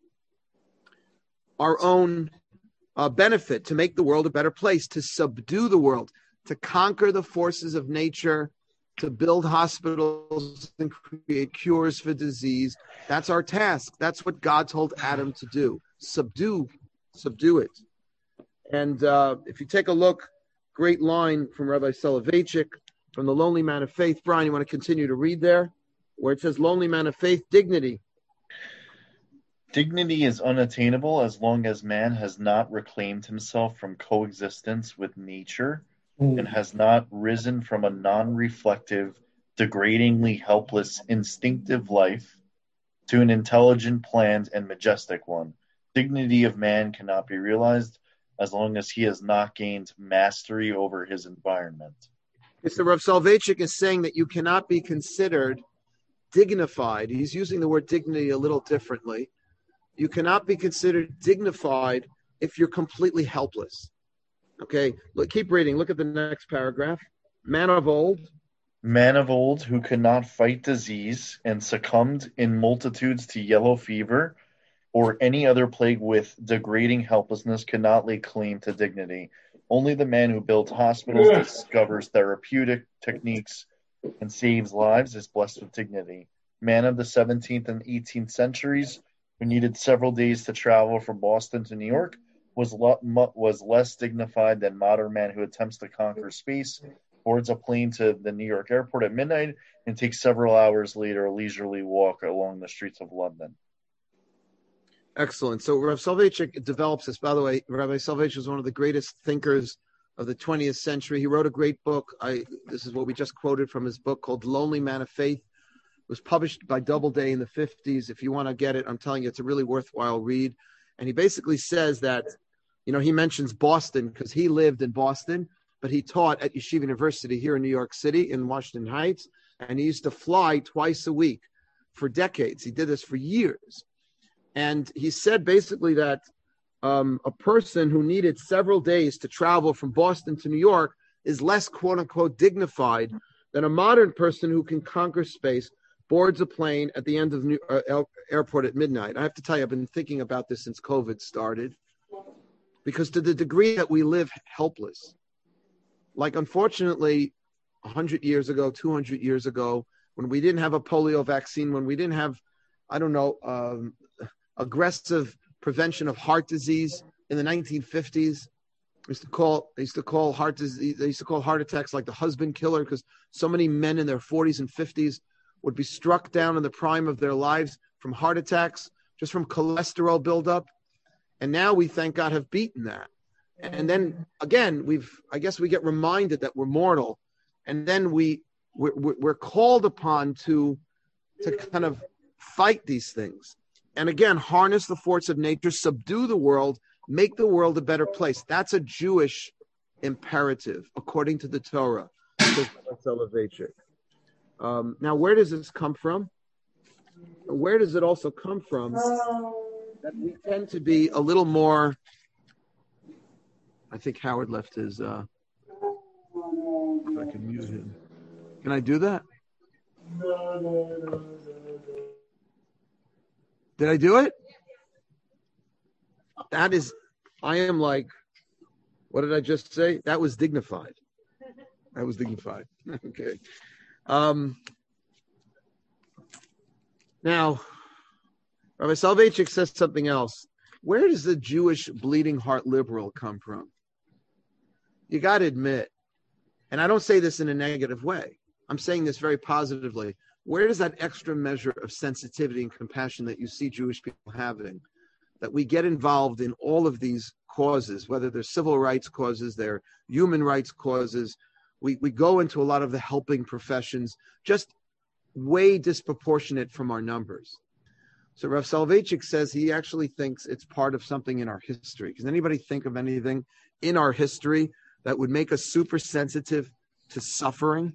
our own benefit, to make the world a better place, to subdue the world, to conquer the forces of nature, to build hospitals and create cures for disease. That's our task. That's what God told Adam to do. Subdue it. And if you take a look, great line from Rabbi Soloveitchik, from the Lonely Man of Faith. Brian, you want to continue to read there? Where it says, Lonely Man of Faith, dignity. Dignity is unattainable as long as man has not reclaimed himself from coexistence with nature and has not risen from a non-reflective, degradingly helpless, instinctive life to an intelligent, planned, and majestic one. Dignity of man cannot be realized as long as he has not gained mastery over his environment. So Rav Soloveitchik is saying that you cannot be considered dignified. He's using the word dignity a little differently. You cannot be considered dignified if you're completely helpless. Okay, look, keep reading. Look at the next paragraph. Man of old who could not fight disease and succumbed in multitudes to yellow fever or any other plague with degrading helplessness could not lay claim to dignity. Only the man who builds hospitals, discovers therapeutic techniques, and saves lives is blessed with dignity. Man of the 17th and 18th centuries, who needed several days to travel from Boston to New York, was less dignified than modern man who attempts to conquer space, boards a plane to the New York airport at midnight, and takes several hours later a leisurely walk along the streets of London. Excellent. So Rav Soloveitchik develops this. By the way, Rabbi Soloveitchik was one of the greatest thinkers of the 20th century. He wrote a great book. This is what we just quoted from his book called Lonely Man of Faith. It was published by Doubleday in the 50s. If you want to get it, I'm telling you, it's a really worthwhile read. And he basically says that, he mentions Boston because he lived in Boston, but he taught at Yeshiva University here in New York City in Washington Heights. And he used to fly twice a week for decades. He did this for years. And he said basically that a person who needed several days to travel from Boston to New York is less, quote unquote, dignified than a modern person who can conquer space, boards a plane at the end of airport at midnight. I have to tell you, I've been thinking about this since COVID started, because to the degree that we live helpless, like unfortunately 100 years ago, 200 years ago, when we didn't have a polio vaccine, when we didn't have, aggressive prevention of heart disease in the 1950s, they used to call heart disease, they used to call heart attacks like the husband killer, because so many men in their 40s and 50s would be struck down in the prime of their lives from heart attacks, just from cholesterol buildup. And now we, thank God, have beaten that. And then again, I guess we get reminded that we're mortal, and then we're called upon to kind of fight these things. And again, harness the force of nature, subdue the world, make the world a better place. That's a Jewish imperative, according to the Torah. Now, where does this come from? Where does it also come from that we tend to be a little more... I think Howard left his... if I can mute him. Can I do that? Did I do it? I am like, what did I just say? That was dignified. Okay. Now, Rabbi Soloveitchik says something else. Where does the Jewish bleeding heart liberal come from? You got to admit, and I don't say this in a negative way, I'm saying this very positively. Where does that extra measure of sensitivity and compassion that you see Jewish people having, that we get involved in all of these causes, whether they're civil rights causes, they're human rights causes, we go into a lot of the helping professions, just way disproportionate from our numbers. So Rav Soloveitchik says he actually thinks it's part of something in our history. Does anybody think of anything in our history that would make us super sensitive to suffering?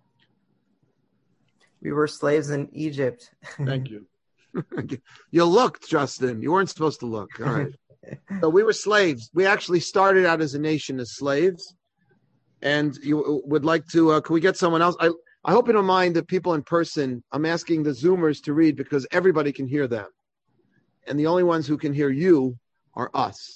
We were slaves in Egypt. Thank you. You looked, Justin. You weren't supposed to look. All right. So we were slaves. We actually started out as a nation as slaves. And you would like to, can we get someone else? I hope you don't mind the people in person. I'm asking the Zoomers to read because everybody can hear them. And the only ones who can hear you are us.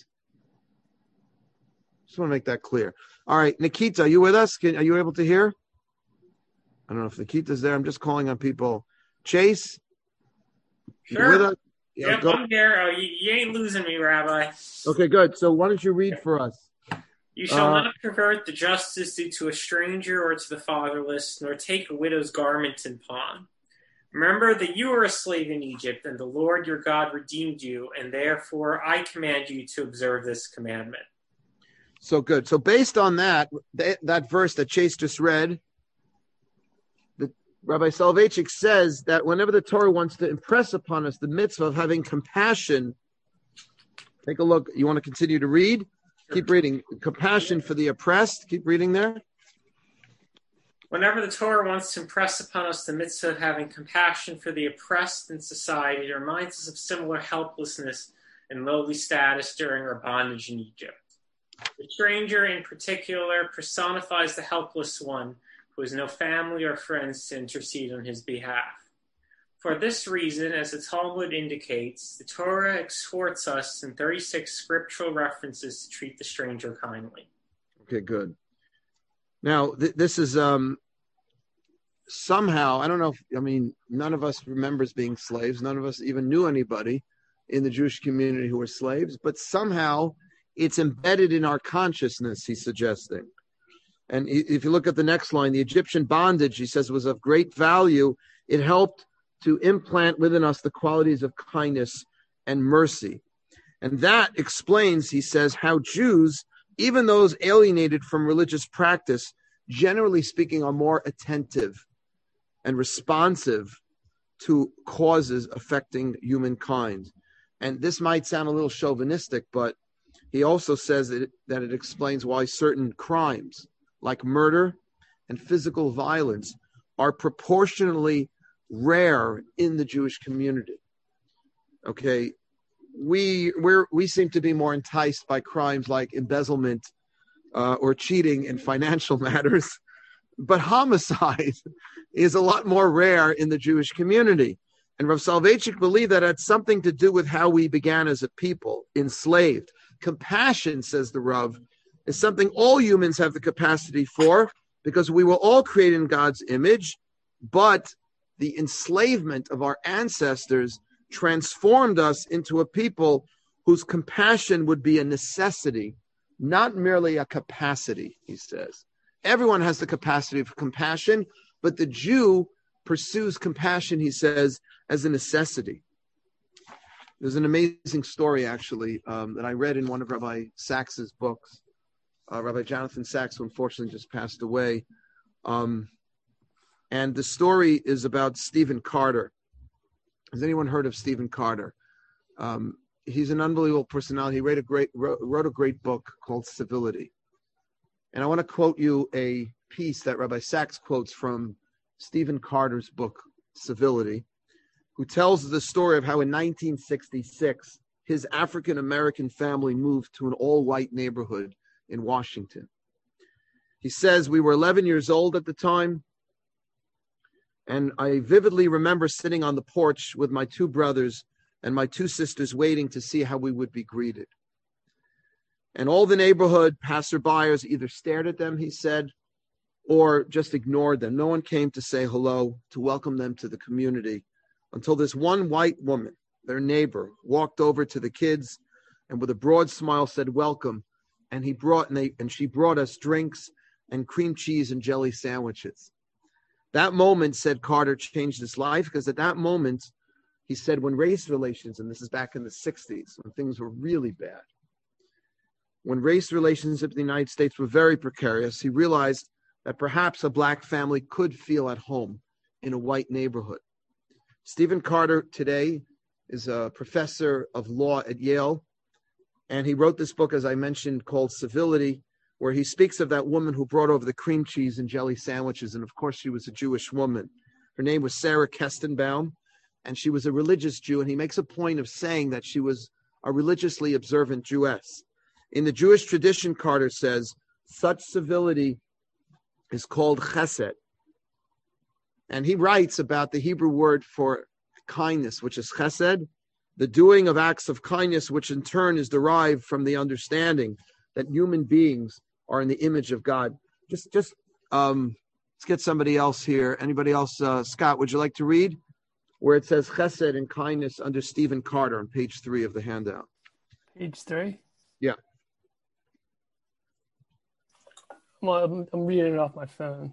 Just want to make that clear. All right, Nikita, are you with us? Are you able to hear? I don't know if Nikita's there. I'm just calling on people. Chase? Sure. You with us? Yeah, I'm here. Oh, you ain't losing me, Rabbi. Okay, good. So why don't you read for us? You shall not pervert the justice due to a stranger or to the fatherless, nor take a widow's garment in pawn. Remember that you were a slave in Egypt, and the Lord your God redeemed you, and therefore I command you to observe this commandment. So good. So based on that verse that Chase just read, Rabbi Soloveitchik says that whenever the Torah wants to impress upon us the mitzvah of having compassion, take a look. You want to continue to read? Keep reading. Compassion for the oppressed. Keep reading there. Whenever the Torah wants to impress upon us the mitzvah of having compassion for the oppressed in society, it reminds us of similar helplessness and lowly status during our bondage in Egypt. The stranger in particular personifies the helpless one who has no family or friends to intercede on his behalf. For this reason, as the Talmud indicates, the Torah exhorts us in 36 scriptural references to treat the stranger kindly. Okay, good. Now, this is somehow, I don't know, none of us remembers being slaves. None of us even knew anybody in the Jewish community who were slaves, but somehow it's embedded in our consciousness, he's suggesting. And if you look at the next line, the Egyptian bondage, he says, was of great value. It helped to implant within us the qualities of kindness and mercy. And that explains, he says, how Jews, even those alienated from religious practice, generally speaking, are more attentive and responsive to causes affecting humankind. And this might sound a little chauvinistic, but he also says that it explains why certain crimes, like murder and physical violence, are proportionally rare in the Jewish community. Okay, we seem to be more enticed by crimes like embezzlement or cheating in financial matters. But homicide is a lot more rare in the Jewish community. And Rav Soloveitchik believed that had something to do with how we began as a people, enslaved. Compassion, says the Rav, is something all humans have the capacity for because we were all created in God's image, but the enslavement of our ancestors transformed us into a people whose compassion would be a necessity, not merely a capacity, he says. Everyone has the capacity for compassion, but the Jew pursues compassion, he says, as a necessity. There's an amazing story, actually, that I read in one of Rabbi Sachs's books. Rabbi Jonathan Sachs, who unfortunately just passed away. And the story is about Stephen Carter. Has anyone heard of Stephen Carter? He's an unbelievable personality. He wrote a great book called Civility. And I want to quote you a piece that Rabbi Sachs quotes from Stephen Carter's book, Civility, who tells the story of how in 1966, his African-American family moved to an all-white neighborhood in Washington. He says, we were 11 years old at the time, and I vividly remember sitting on the porch with my two brothers and my two sisters waiting to see how we would be greeted. And all the neighborhood passerbyers either stared at them, he said, or just ignored them. No one came to say hello, to welcome them to the community, until this one white woman, their neighbor, walked over to the kids and with a broad smile said, welcome. And she brought us drinks and cream cheese and jelly sandwiches. That moment, said Carter, changed his life, because at that moment, he said, when race relations, and this is back in the 60s, when things were really bad, when race relations in the United States were very precarious, he realized that perhaps a black family could feel at home in a white neighborhood. Stephen Carter today is a professor of law at Yale, and he wrote this book, as I mentioned, called Civility, where he speaks of that woman who brought over the cream cheese and jelly sandwiches, and of course she was a Jewish woman. Her name was Sarah Kestenbaum, and she was a religious Jew, and he makes a point of saying that she was a religiously observant Jewess. In the Jewish tradition, Carter says, such civility is called chesed. And he writes about the Hebrew word for kindness, which is chesed, the doing of acts of kindness, which in turn is derived from the understanding that human beings are in the image of God. Let's get somebody else here. Anybody else? Scott, would you like to read where it says chesed and kindness under Stephen Carter on page 3 of the handout? Page 3? Yeah. Well, I'm reading it off my phone.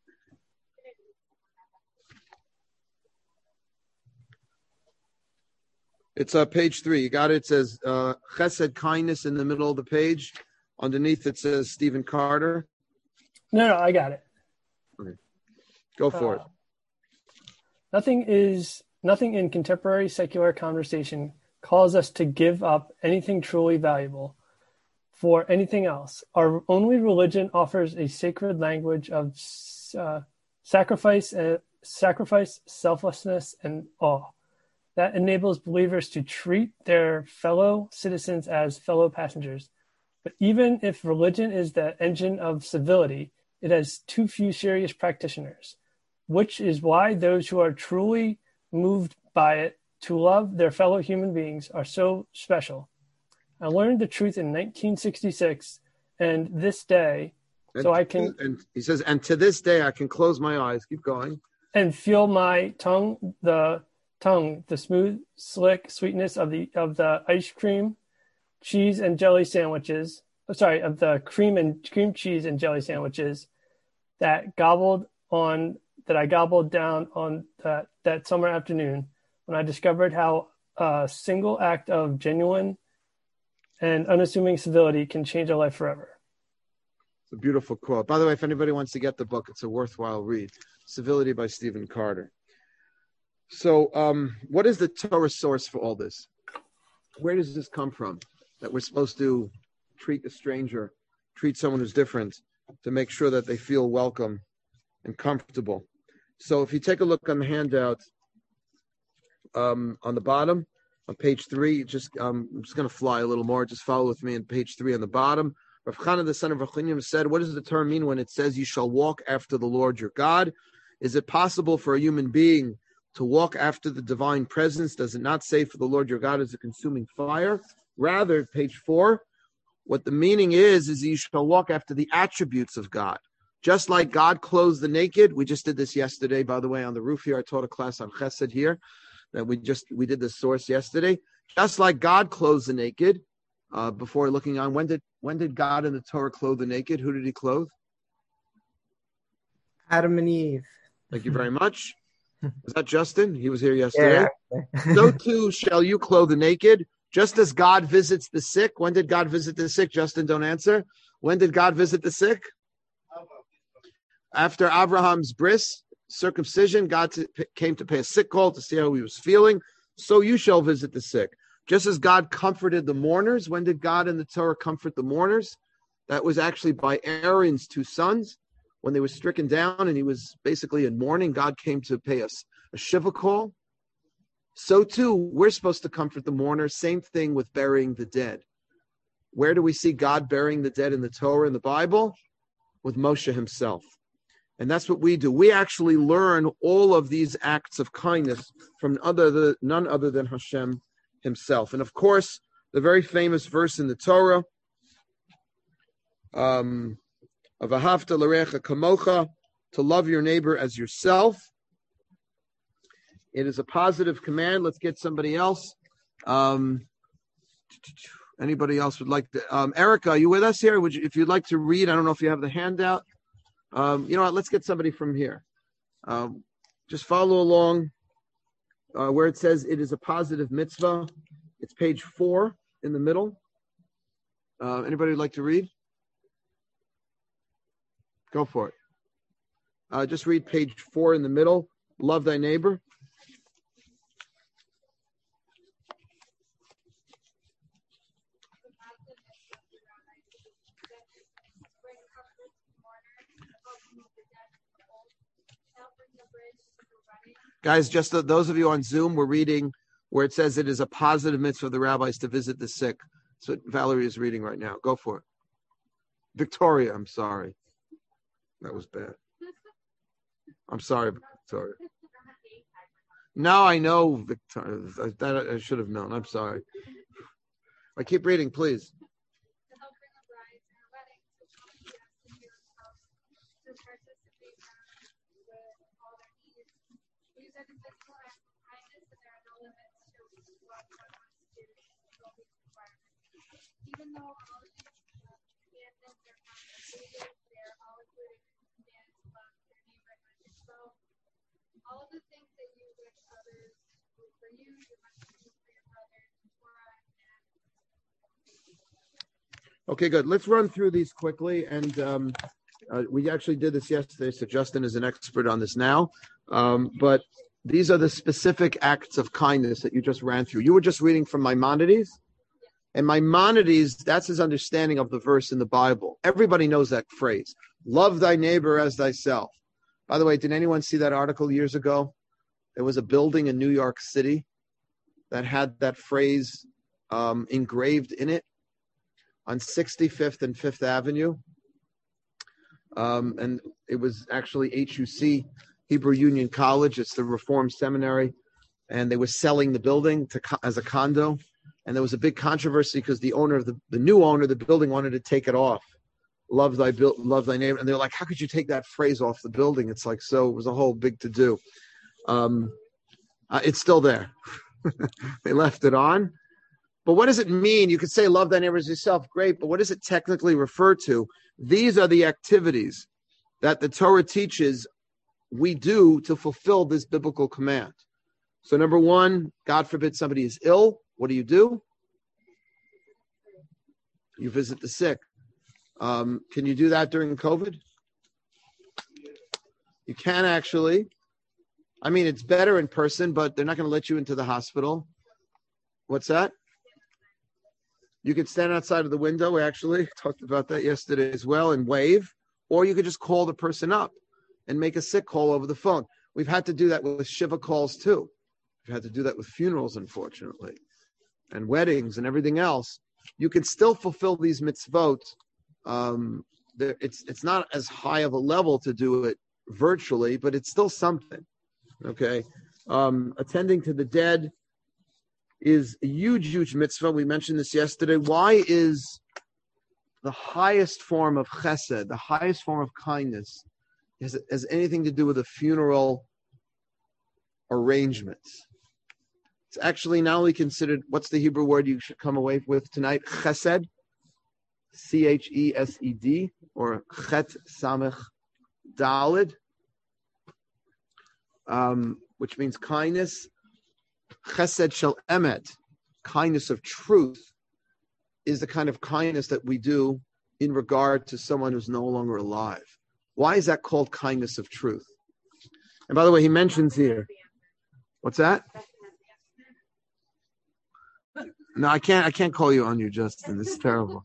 It's page 3. You got it? It says chesed, kindness in the middle of the page. Underneath it says Stephen Carter. No, I got it. Okay. Go for it. Nothing in contemporary secular conversation calls us to give up anything truly valuable for anything else. Our only religion offers a sacred language of sacrifice, selflessness, and awe that enables believers to treat their fellow citizens as fellow passengers. But even if religion is the engine of civility, it has too few serious practitioners, which is why those who are truly moved by it to love their fellow human beings are so special. I learned the truth in 1966, and this day, and he says, and to this day, I can close my eyes. Keep going. And feel my tongue, the smooth, slick sweetness of the ice cream, cheese and jelly sandwiches. Of the cream cheese and jelly sandwiches that I gobbled down on that summer afternoon when I discovered how a single act of genuine and unassuming civility can change a life forever. It's a beautiful quote. By the way, if anybody wants to get the book, it's a worthwhile read. Civility by Stephen Carter. So what is the Torah source for all this? Where does this come from? That we're supposed to treat a stranger, treat someone who's different, to make sure that they feel welcome and comfortable. So if you take a look on the handout, on the bottom, on page 3, I'm just going to fly a little more. Just follow with me on page 3 on the bottom. Rav Chana, the son of Rachinim, said, what does the term mean when it says you shall walk after the Lord your God? Is it possible for a human being to walk after the divine presence? Does it not say for the Lord your God is a consuming fire? Rather, page 4, what the meaning is you shall walk after the attributes of God. Just like God clothes the naked. We just did this yesterday, by the way, on the roof here. I taught a class on Chesed here. That we did the source yesterday. Just like God clothes the naked, before looking on, when did God in the Torah clothe the naked? Who did he clothe? Adam and Eve. Thank you very much. Was that Justin? He was here yesterday. Yeah. So too shall you clothe the naked, just as God visits the sick. When did God visit the sick? Justin, don't answer. When did God visit the sick? After Abraham's bris, circumcision, God came to pay a sick call to see how he was feeling. So you shall visit the sick. Just as God comforted the mourners. When did God in the Torah comfort the mourners? That was actually by Aaron's 2 sons. When they were stricken down and he was basically in mourning, God came to pay us a shiva call. So too, we're supposed to comfort the mourner. Same thing with burying the dead. Where do we see God burying the dead in the Torah and the Bible? With Moshe himself. And that's what we do. We actually learn all of these acts of kindness from none other than Hashem himself. And of course, the very famous verse in the Torah, of Ahavta l'recha kamocha, to love your neighbor as yourself. It is a positive command. Let's get somebody else. Anybody else would like to? Erica, are you with us here? If you'd like to read, I don't know if you have the handout. You know what? Let's get somebody from here. Just follow along where it says it is a positive mitzvah. It's page 4 in the middle. Anybody would like to read? Go for it. Just read page 4 in the middle. Love thy neighbor. Guys, just those of you on Zoom, we're reading where it says it is a positive mitzvah for the rabbis to visit the sick. That's what Valerie is reading right now. Go for it. Victoria, I'm sorry. That was bad. I'm sorry, Victoria. No, I know, Victoria. That I should have known. I'm sorry. I keep reading, please. Even though all of these commandments are complicated, they're all included in commands to love your neighbor as yourself. All of the things that you wish others do for you, you must do for your brother in Torah. Okay, good. Let's run through these quickly. And we actually did this yesterday, so Justin is an expert on this now. But these are the specific acts of kindness that you just ran through. You were just reading from Maimonides. And Maimonides, that's his understanding of the verse in the Bible. Everybody knows that phrase. Love thy neighbor as thyself. By the way, did anyone see that article years ago? There was a building in New York City that had that phrase engraved in it on 65th and 5th Avenue. And it was actually HUC, Hebrew Union College. It's the Reformed Seminary. And they were selling the building as a condo. And there was a big controversy because the owner of the new owner of the building wanted to take it off. Love thy neighbor. And they're like, how could you take that phrase off the building? It's like, so it was a whole big to-do. It's still there. They left it on. But what does it mean? You could say love thy neighbor as yourself. Great. But what does it technically refer to? These are the activities that the Torah teaches we do to fulfill this biblical command. So number 1, God forbid somebody is ill. What do? You visit the sick. Can you do that during COVID? You can actually. I mean, it's better in person, but they're not going to let you into the hospital. What's that? You could stand outside of the window, actually. Talked about that yesterday as well, and wave. Or you could just call the person up and make a sick call over the phone. We've had to do that with Shiva calls, too. We've had to do that with funerals, unfortunately, and weddings and everything else. You can still fulfill these mitzvot It's not as high of a level to do it virtually, but it's still something. Okay, attending to the dead is a huge mitzvah. We mentioned this yesterday. Why is the highest form of chesed, the highest form of kindness, has anything to do with a funeral arrangements? It's actually not only considered, what's the Hebrew word you should come away with tonight? Chesed, Chesed, or Chet Samech Dalid, which means kindness. Chesed shel emet, kindness of truth, is the kind of kindness that we do in regard to someone who's no longer alive. Why is that called kindness of truth? And by the way, he mentions here, what's that? No, I can't call you on you, Justin. This is terrible.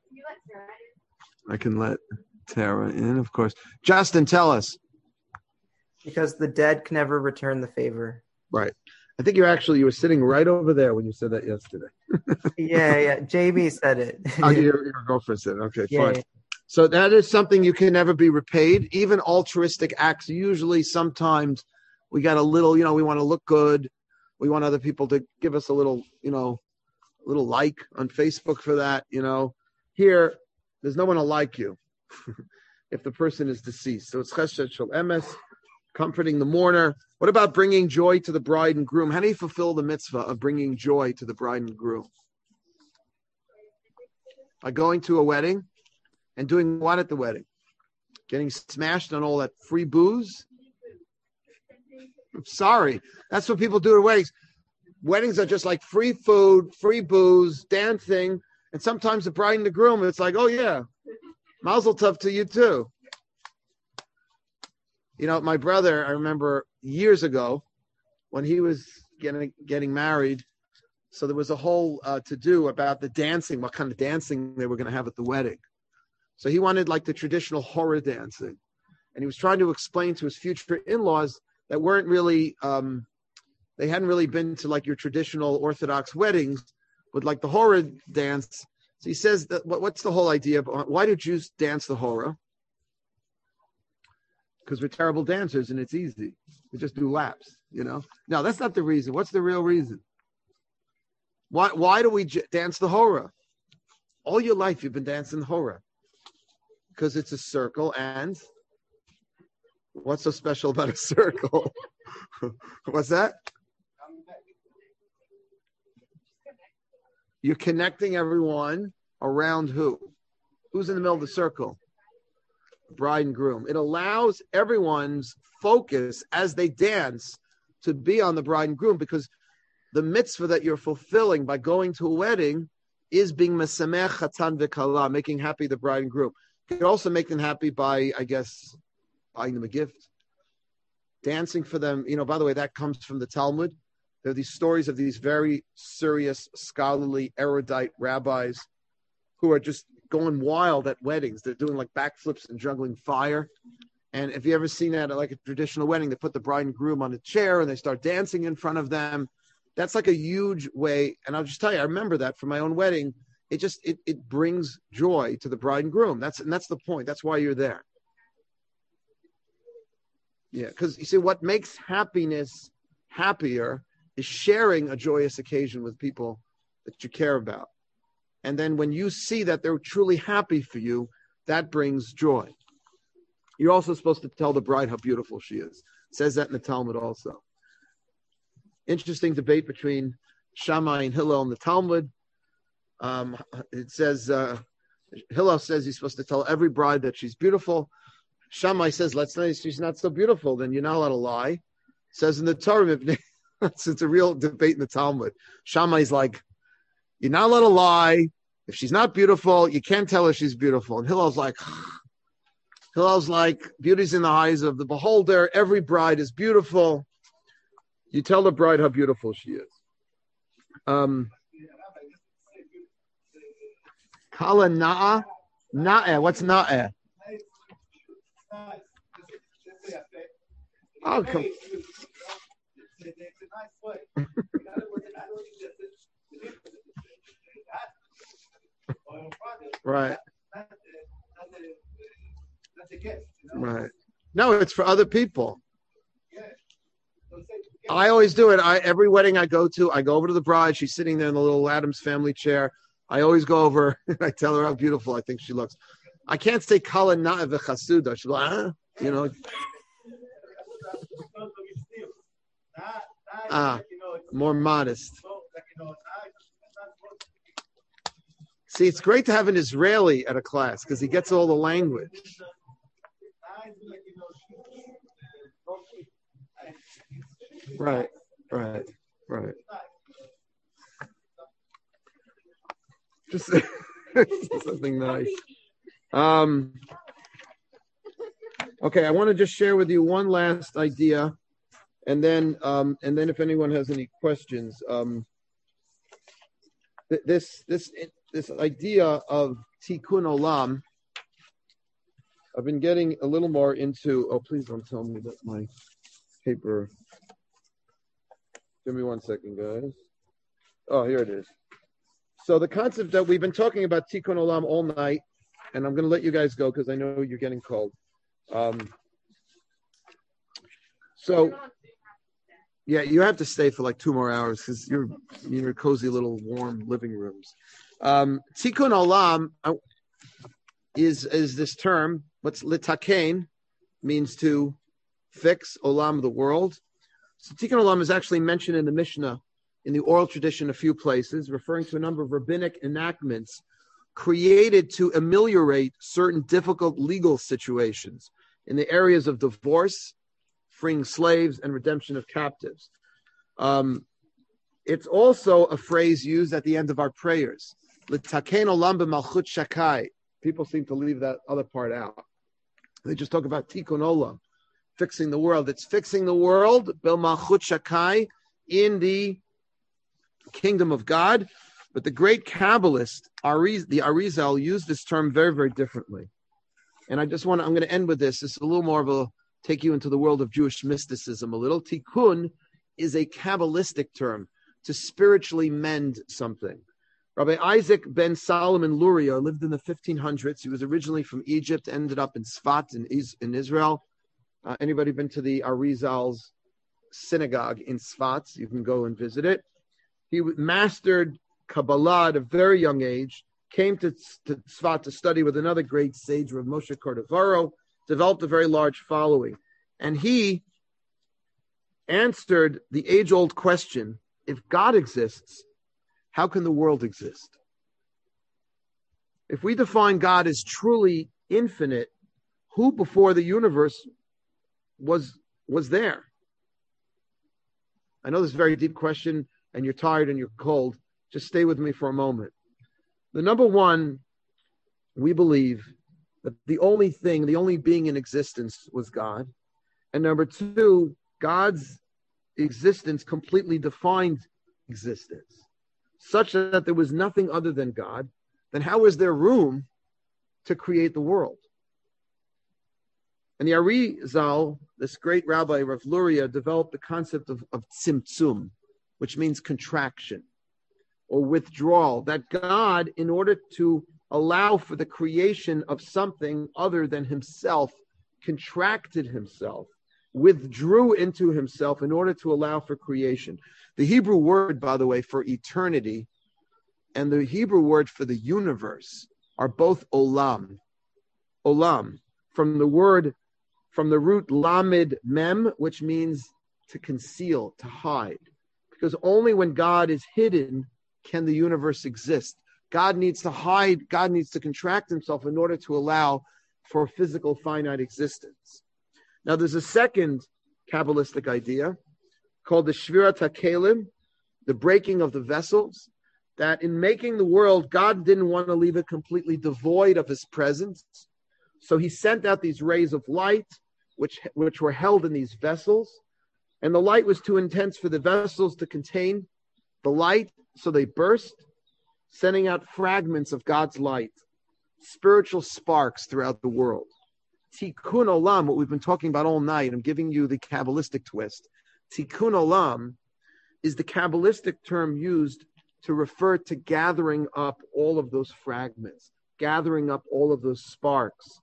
I can let Tara in, of course. Justin, tell us. Because the dead can never return the favor. Right. I think you were sitting right over there when you said that yesterday. Yeah. JB said it. Oh, your girlfriend said it. Okay, yeah, fine. yeah. So that is something you can never be repaid. Even altruistic acts, usually sometimes we got a little, we want to look good. We want other people to give us a little, little like on Facebook for that, Here, there's no one to like you if the person is deceased. So it's chesed shel emes, comforting the mourner. What about bringing joy to the bride and groom? How do you fulfill the mitzvah of bringing joy to the bride and groom? By going to a wedding and doing what at the wedding? Getting smashed on all that free booze? I'm sorry. That's what people do at weddings. Weddings are just like free food, free booze, dancing, and sometimes the bride and the groom, it's like, oh yeah, mazel tov to you too. My brother, I remember years ago when he was getting married, so there was a whole to-do about the dancing, what kind of dancing they were going to have at the wedding. So he wanted like the traditional horror dancing. And he was trying to explain to his future in-laws that weren't really, they hadn't really been to like your traditional Orthodox weddings with like the horror dance. So he says, that what's the whole idea? Why do Jews dance the horror? Because we're terrible dancers and it's easy. We just do laps, No, that's not the reason. What's the real reason? Why do we dance the horror? All your life you've been dancing the horror. Because it's a circle, and what's so special about a circle? What's that? You're connecting everyone around who? Who's in the middle of the circle? Bride and groom. It allows everyone's focus as they dance to be on the bride and groom, because the mitzvah that you're fulfilling by going to a wedding is being mesamech chatan v'kala, making happy the bride and groom. You can also make them happy by, I guess, buying them a gift, dancing for them. By the way, that comes from the Talmud. There are these stories of these very serious, scholarly, erudite rabbis who are just going wild at weddings. They're doing like backflips and juggling fire. And if you ever seen that at like a traditional wedding, they put the bride and groom on a chair and they start dancing in front of them. That's like a huge way. And I'll just tell you, I remember that from my own wedding. It brings joy to the bride and groom. That's the point. That's why you're there. Yeah, because you see, what makes happiness happier is sharing a joyous occasion with people that you care about. And then when you see that they're truly happy for you, that brings joy. You're also supposed to tell the bride how beautiful she is. It says that in the Talmud also. Interesting debate between Shammai and Hillel in the Talmud. It says, Hillel says you're supposed to tell every bride that she's beautiful. Shammai says, let's say she's not so beautiful, then you're not allowed to lie. It says in the Torah, it's a real debate in the Talmud. Shammai's like, you're not allowed to lie. If she's not beautiful, you can't tell her she's beautiful. And Hillel's like, beauty's in the eyes of the beholder. Every bride is beautiful. You tell the bride how beautiful she is. Kala na'a. Na'eh. What's na'eh? Oh, come. Right. Right. No, it's for other people. I always do it. Every wedding I go to, I go over to the bride. She's sitting there in the little Addams Family chair. I always go over and I tell her how beautiful I think she looks. I can't say kala na'eh v'chasuda. She's like, you know. More modest. See, it's great to have an Israeli at a class because he gets all the language. Right. Just something nice. Okay, I want to just share with you one last idea, and then if anyone has any questions, this idea of tikkun olam, I've been getting a little more into. Oh, please don't tell me that my paper. Give me 1 second, guys. Oh, here it is. So the concept that we've been talking about tikkun olam all night, and I'm going to let you guys go because I know you're getting cold. So, yeah, you have to stay for like 2 more hours because you're in your cozy little warm living rooms. Tikkun olam is this term. What's litakein means to fix, olam the world. So tikkun olam is actually mentioned in the Mishnah in the oral tradition a few places, referring to a number of rabbinic enactments created to ameliorate certain difficult legal situations in the areas of divorce, freeing slaves, and redemption of captives. It's also a phrase used at the end of our prayers. L'takein olam b'malchut shakai. People seem to leave that other part out. They just talk about tikkun olam, fixing the world. It's fixing the world, b'malchut shakai, in the kingdom of God. But the great Kabbalist, the Arizal, used this term very, very differently. And I'm going to end with this. It's a little more of take you into the world of Jewish mysticism a little. Tikkun is a Kabbalistic term to spiritually mend something. Rabbi Isaac ben Solomon Luria lived in the 1500s. He was originally from Egypt, ended up in Sfat in Israel. Anybody been to the Arizal's synagogue in Sfat? You can go and visit it. He mastered Kabbalah at a very young age, came to Tzfat to study with another great sage, Rav Moshe Cordovero, developed a very large following. And he answered the age-old question, if God exists, how can the world exist? If we define God as truly infinite, who before the universe was there? I know this is a very deep question, and you're tired and you're cold. Just stay with me for a moment. The number one, we believe that the only being in existence was God. And number two, God's existence completely defined existence, such that there was nothing other than God. Then how is there room to create the world? And the Arizal, this great rabbi, Rav Luria, developed the concept of tzimtzum, which means contraction or withdrawal, that God, in order to allow for the creation of something other than himself, contracted himself, withdrew into himself in order to allow for creation. The Hebrew word, by the way, for eternity and the Hebrew word for the universe are both olam. Olam, from the root lamed mem, which means to conceal, to hide. Because only when God is hidden can the universe exist. God needs to hide, God needs to contract himself in order to allow for physical finite existence. Now there's a second Kabbalistic idea called the Shvirat HaKelim, the breaking of the vessels, that in making the world, God didn't want to leave it completely devoid of his presence. So he sent out these rays of light, which were held in these vessels. And the light was too intense for the vessels to contain the light, so they burst, sending out fragments of God's light, spiritual sparks throughout the world. Tikkun olam, what we've been talking about all night, I'm giving you the Kabbalistic twist. Tikkun olam is the Kabbalistic term used to refer to gathering up all of those fragments, gathering up all of those sparks,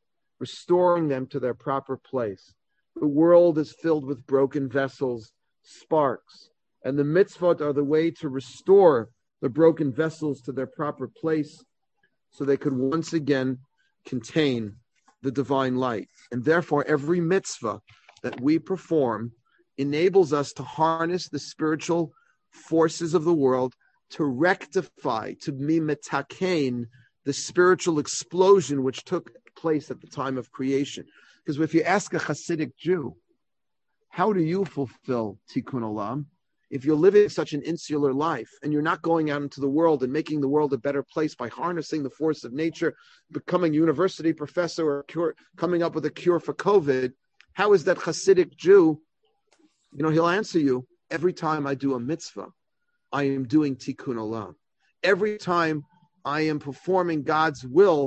restoring them to their proper place. The world is filled with broken vessels, sparks, and the mitzvot are the way to restore the broken vessels to their proper place so they could once again contain the divine light. And therefore, every mitzvah that we perform enables us to harness the spiritual forces of the world to rectify, to mimetakein, the spiritual explosion which took place at the time of creation. Because if you ask a Hasidic Jew, how do you fulfill Tikkun Olam? If you're living such an insular life and you're not going out into the world and making the world a better place by harnessing the force of nature, becoming a university professor or coming up with a cure for COVID, how is that Hasidic Jew? He'll answer you, every time I do a mitzvah, I am doing Tikkun Olam. Every time I am performing God's will,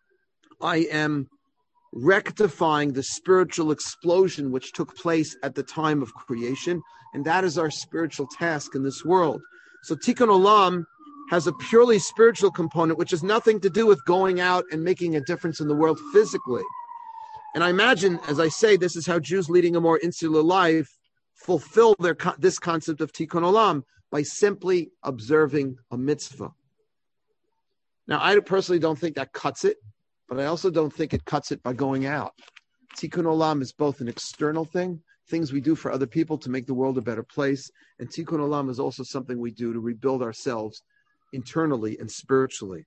I am rectifying the spiritual explosion which took place at the time of creation. And that is our spiritual task in this world. So Tikkun Olam has a purely spiritual component, which has nothing to do with going out and making a difference in the world physically. And I imagine, as I say, this is how Jews leading a more insular life fulfill this concept of Tikkun Olam by simply observing a mitzvah. Now, I personally don't think that cuts it, but I also don't think it cuts it by going out. Tikkun Olam is both an external thing, things we do for other people to make the world a better place, and Tikkun Olam is also something we do to rebuild ourselves internally and spiritually.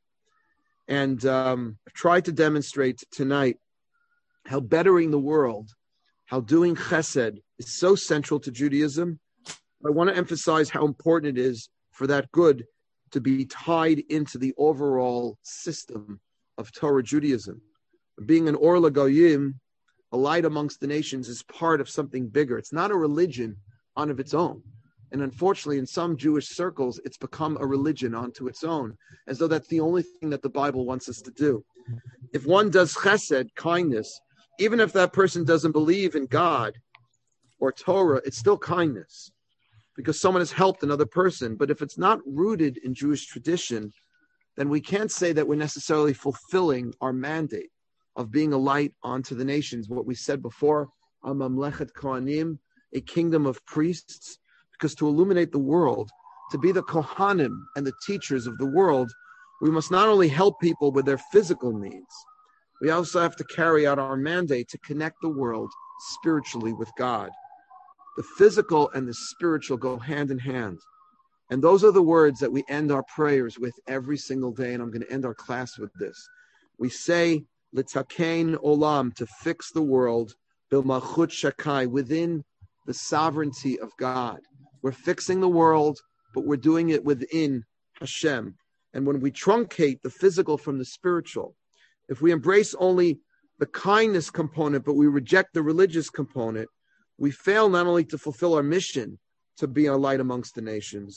And I've tried to demonstrate tonight how bettering the world, how doing chesed is so central to Judaism. I want to emphasize how important it is for that good to be tied into the overall system of Torah Judaism. Being an Or LaGoyim, a light amongst the nations, is part of something bigger. It's not a religion on of its own. And unfortunately, in some Jewish circles, it's become a religion onto its own, as though that's the only thing that the Bible wants us to do. If one does chesed, kindness, even if that person doesn't believe in God or Torah, it's still kindness because someone has helped another person. But if it's not rooted in Jewish tradition, then we can't say that we're necessarily fulfilling our mandate of being a light onto the nations. What we said before, a mamlechet kohanim, a kingdom of priests, because to illuminate the world, to be the kohanim and the teachers of the world, we must not only help people with their physical needs, we also have to carry out our mandate to connect the world spiritually with God. The physical and the spiritual go hand in hand. And those are the words that we end our prayers with every single day. And I'm going to end our class with this. We say, L'takein olam, to fix the world, bilmalchut shakai, within the sovereignty of God. We're fixing the world, but we're doing it within Hashem. And when we truncate the physical from the spiritual, if we embrace only the kindness component, but we reject the religious component, we fail not only to fulfill our mission to be a light amongst the nations,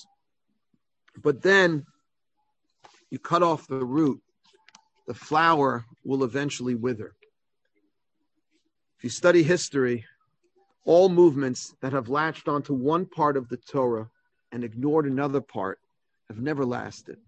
but then you cut off the root, the flower will eventually wither. If you study history, all movements that have latched onto one part of the Torah and ignored another part have never lasted.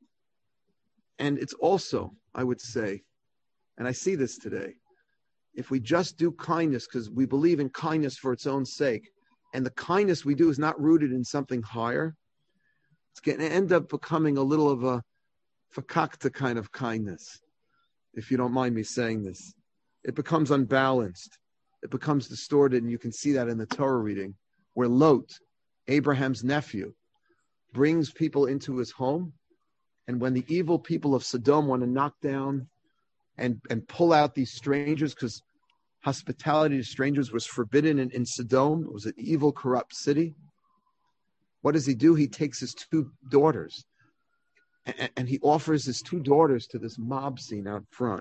And it's also, I would say, and I see this today, if we just do kindness because we believe in kindness for its own sake, and the kindness we do is not rooted in something higher, it's going to end up becoming a little of a fakakta kind of kindness, if you don't mind me saying this. It becomes unbalanced. It becomes distorted, and you can see that in the Torah reading, where Lot, Abraham's nephew, brings people into his home, and when the evil people of Sodom want to knock down and pull out these strangers, because hospitality to strangers was forbidden in Sodom, it was an evil, corrupt city. What does he do? He takes his two daughters, and he offers his two daughters to this mob scene out front.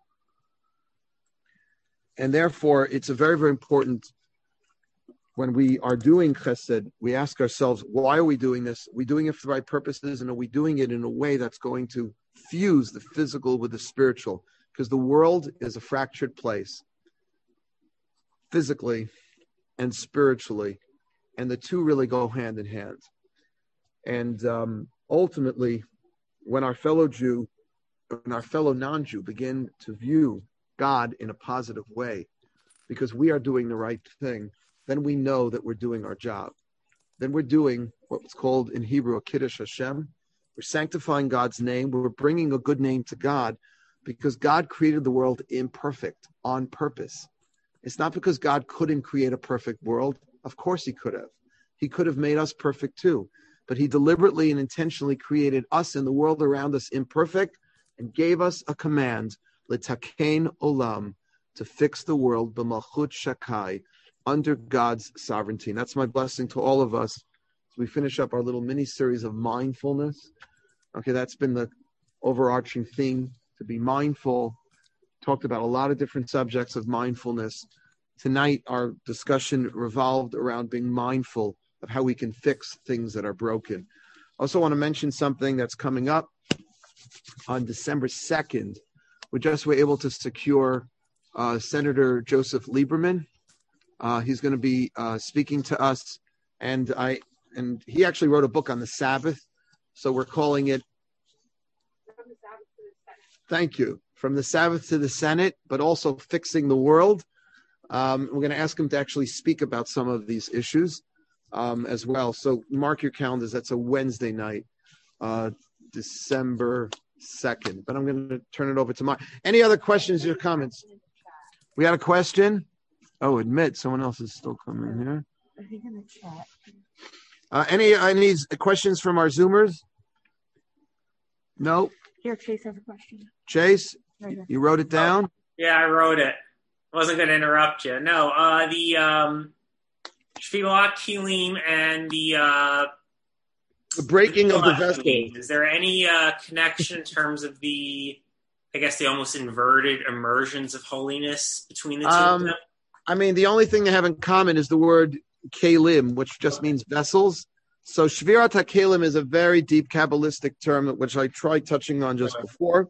And therefore, it's a very, very important, when we are doing chesed, we ask ourselves, why are we doing this? Are we doing it for the right purposes? And are we doing it in a way that's going to fuse the physical with the spiritual? Because the world is a fractured place, physically and spiritually, and the two really go hand in hand. And ultimately, when our fellow Jew and our fellow non-Jew begin to view God in a positive way, because we are doing the right thing, then we know that we're doing our job. Then we're doing what's called in Hebrew a Kiddush Hashem. We're sanctifying God's name. We're bringing a good name to God because God created the world imperfect on purpose. It's not because God couldn't create a perfect world. Of course he could have. He could have made us perfect too. But he deliberately and intentionally created us and the world around us imperfect and gave us a command, L'takein olam, to fix the world, b'malchut shakai, under God's sovereignty. And that's my blessing to all of us as we finish up our little mini-series of mindfulness. Okay, that's been the overarching theme, to be mindful. Talked about a lot of different subjects of mindfulness. Tonight, our discussion revolved around being mindful of how we can fix things that are broken. I also want to mention something that's coming up on December 2nd. We just were able to secure Senator Joseph Lieberman. He's going to be speaking to us, and he actually wrote a book on the Sabbath, so we're calling it Thank you. From the Sabbath to the Senate, but also fixing the world. We're going to ask him to actually speak about some of these issues as well. So mark your calendars. That's a Wednesday night, December 2nd. But I'm going to turn it over to Mark. Any other questions or comments? We had a question. Oh, admit someone else is still coming here. I think in the chat. Any questions from our Zoomers? No. Here, Chase has a question. Chase, you wrote it down? Yeah, I wrote it. I wasn't going to interrupt you. No, the Shvilat Kilim and the breaking of the vessel. Is there any connection in terms of the almost inverted immersions of holiness between the two of them? I mean, the only thing they have in common is the word kelim, which just means vessels. So Shvirat HaKelim is a very deep Kabbalistic term, which I tried touching on just before.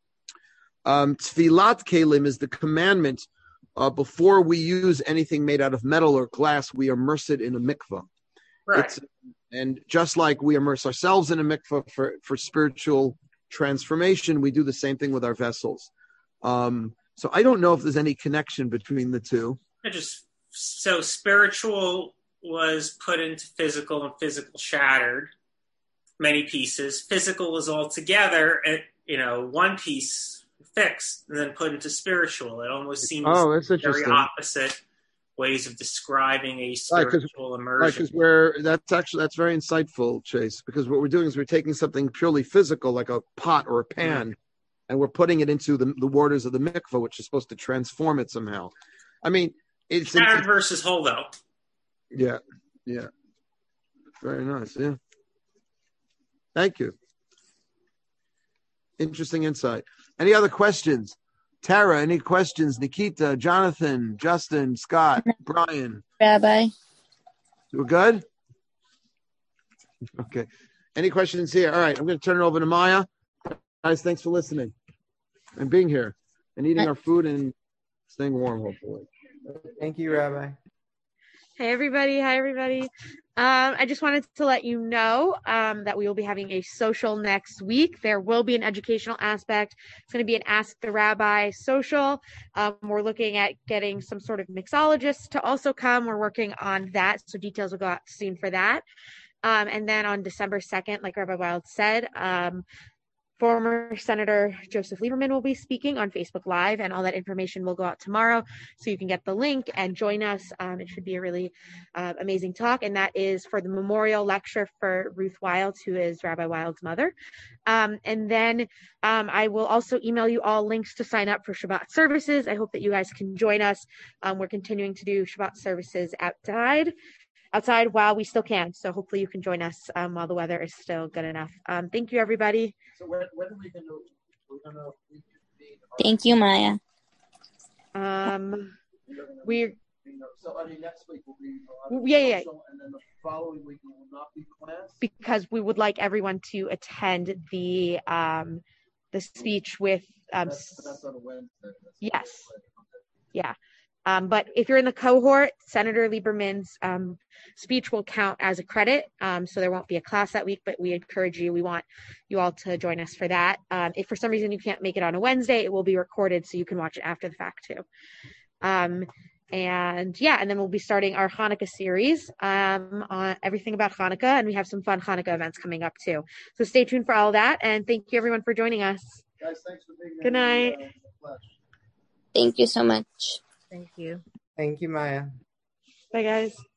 Tfilat Kelim is the commandment. Before we use anything made out of metal or glass, we immerse it in a mikvah. Right. And just like we immerse ourselves in a mikvah for spiritual transformation, we do the same thing with our vessels. So I don't know if there's any connection between the two. So spiritual was put into physical and physical shattered, many pieces. Physical is all together, one piece fixed and then put into spiritual. It almost seems very opposite ways of describing a spiritual immersion. Right, because that's very insightful, Chase, because what we're doing is we're taking something purely physical, like a pot or a pan, and we're putting it into the waters of the mikvah, which is supposed to transform it somehow. I mean, it's shattered versus whole, though. Yeah. Very nice, yeah. Thank you. Interesting insight. Any other questions? Tara, any questions? Nikita, Jonathan, Justin, Scott, Brian. Rabbi. We're good? Okay. Any questions here? All right, I'm going to turn it over to Maya. Guys, thanks for listening and being here and eating our food and staying warm, hopefully. Thank you, Rabbi. Hey, everybody. Hi, everybody. I just wanted to let you know that we will be having a social next week. There will be an educational aspect. It's going to be an Ask the Rabbi social. We're looking at getting some sort of mixologist to also come. We're working on that, so details will go out soon for that. And then on December 2nd, like Rabbi Wild said, former Senator Joseph Lieberman will be speaking on Facebook Live, and all that information will go out tomorrow, so you can get the link and join us. It should be a really amazing talk, and that is for the memorial lecture for Ruth Wild, who is Rabbi Wild's mother. And then I will also email you all links to sign up for Shabbat services. I hope that you guys can join us. We're continuing to do Shabbat services outside while we still can. So hopefully you can join us while the weather is still good enough. Thank you, everybody. So when are we going to Thank you, Maya. Next week will be yeah. And then the following week will not be class? Because we would like everyone to attend the speech with that's on a Wednesday. Yes. Yeah. But if you're in the cohort, Senator Lieberman's speech will count as a credit. So there won't be a class that week, but we encourage you. We want you all to join us for that. If for some reason you can't make it on a Wednesday, it will be recorded so you can watch it after the fact too. And then we'll be starting our Hanukkah series on everything about Hanukkah, and we have some fun Hanukkah events coming up too. So stay tuned for all that, and thank you everyone for joining us. Guys, thanks for being Good night. Thank you so much. Thank you. Thank you, Maya. Bye, guys.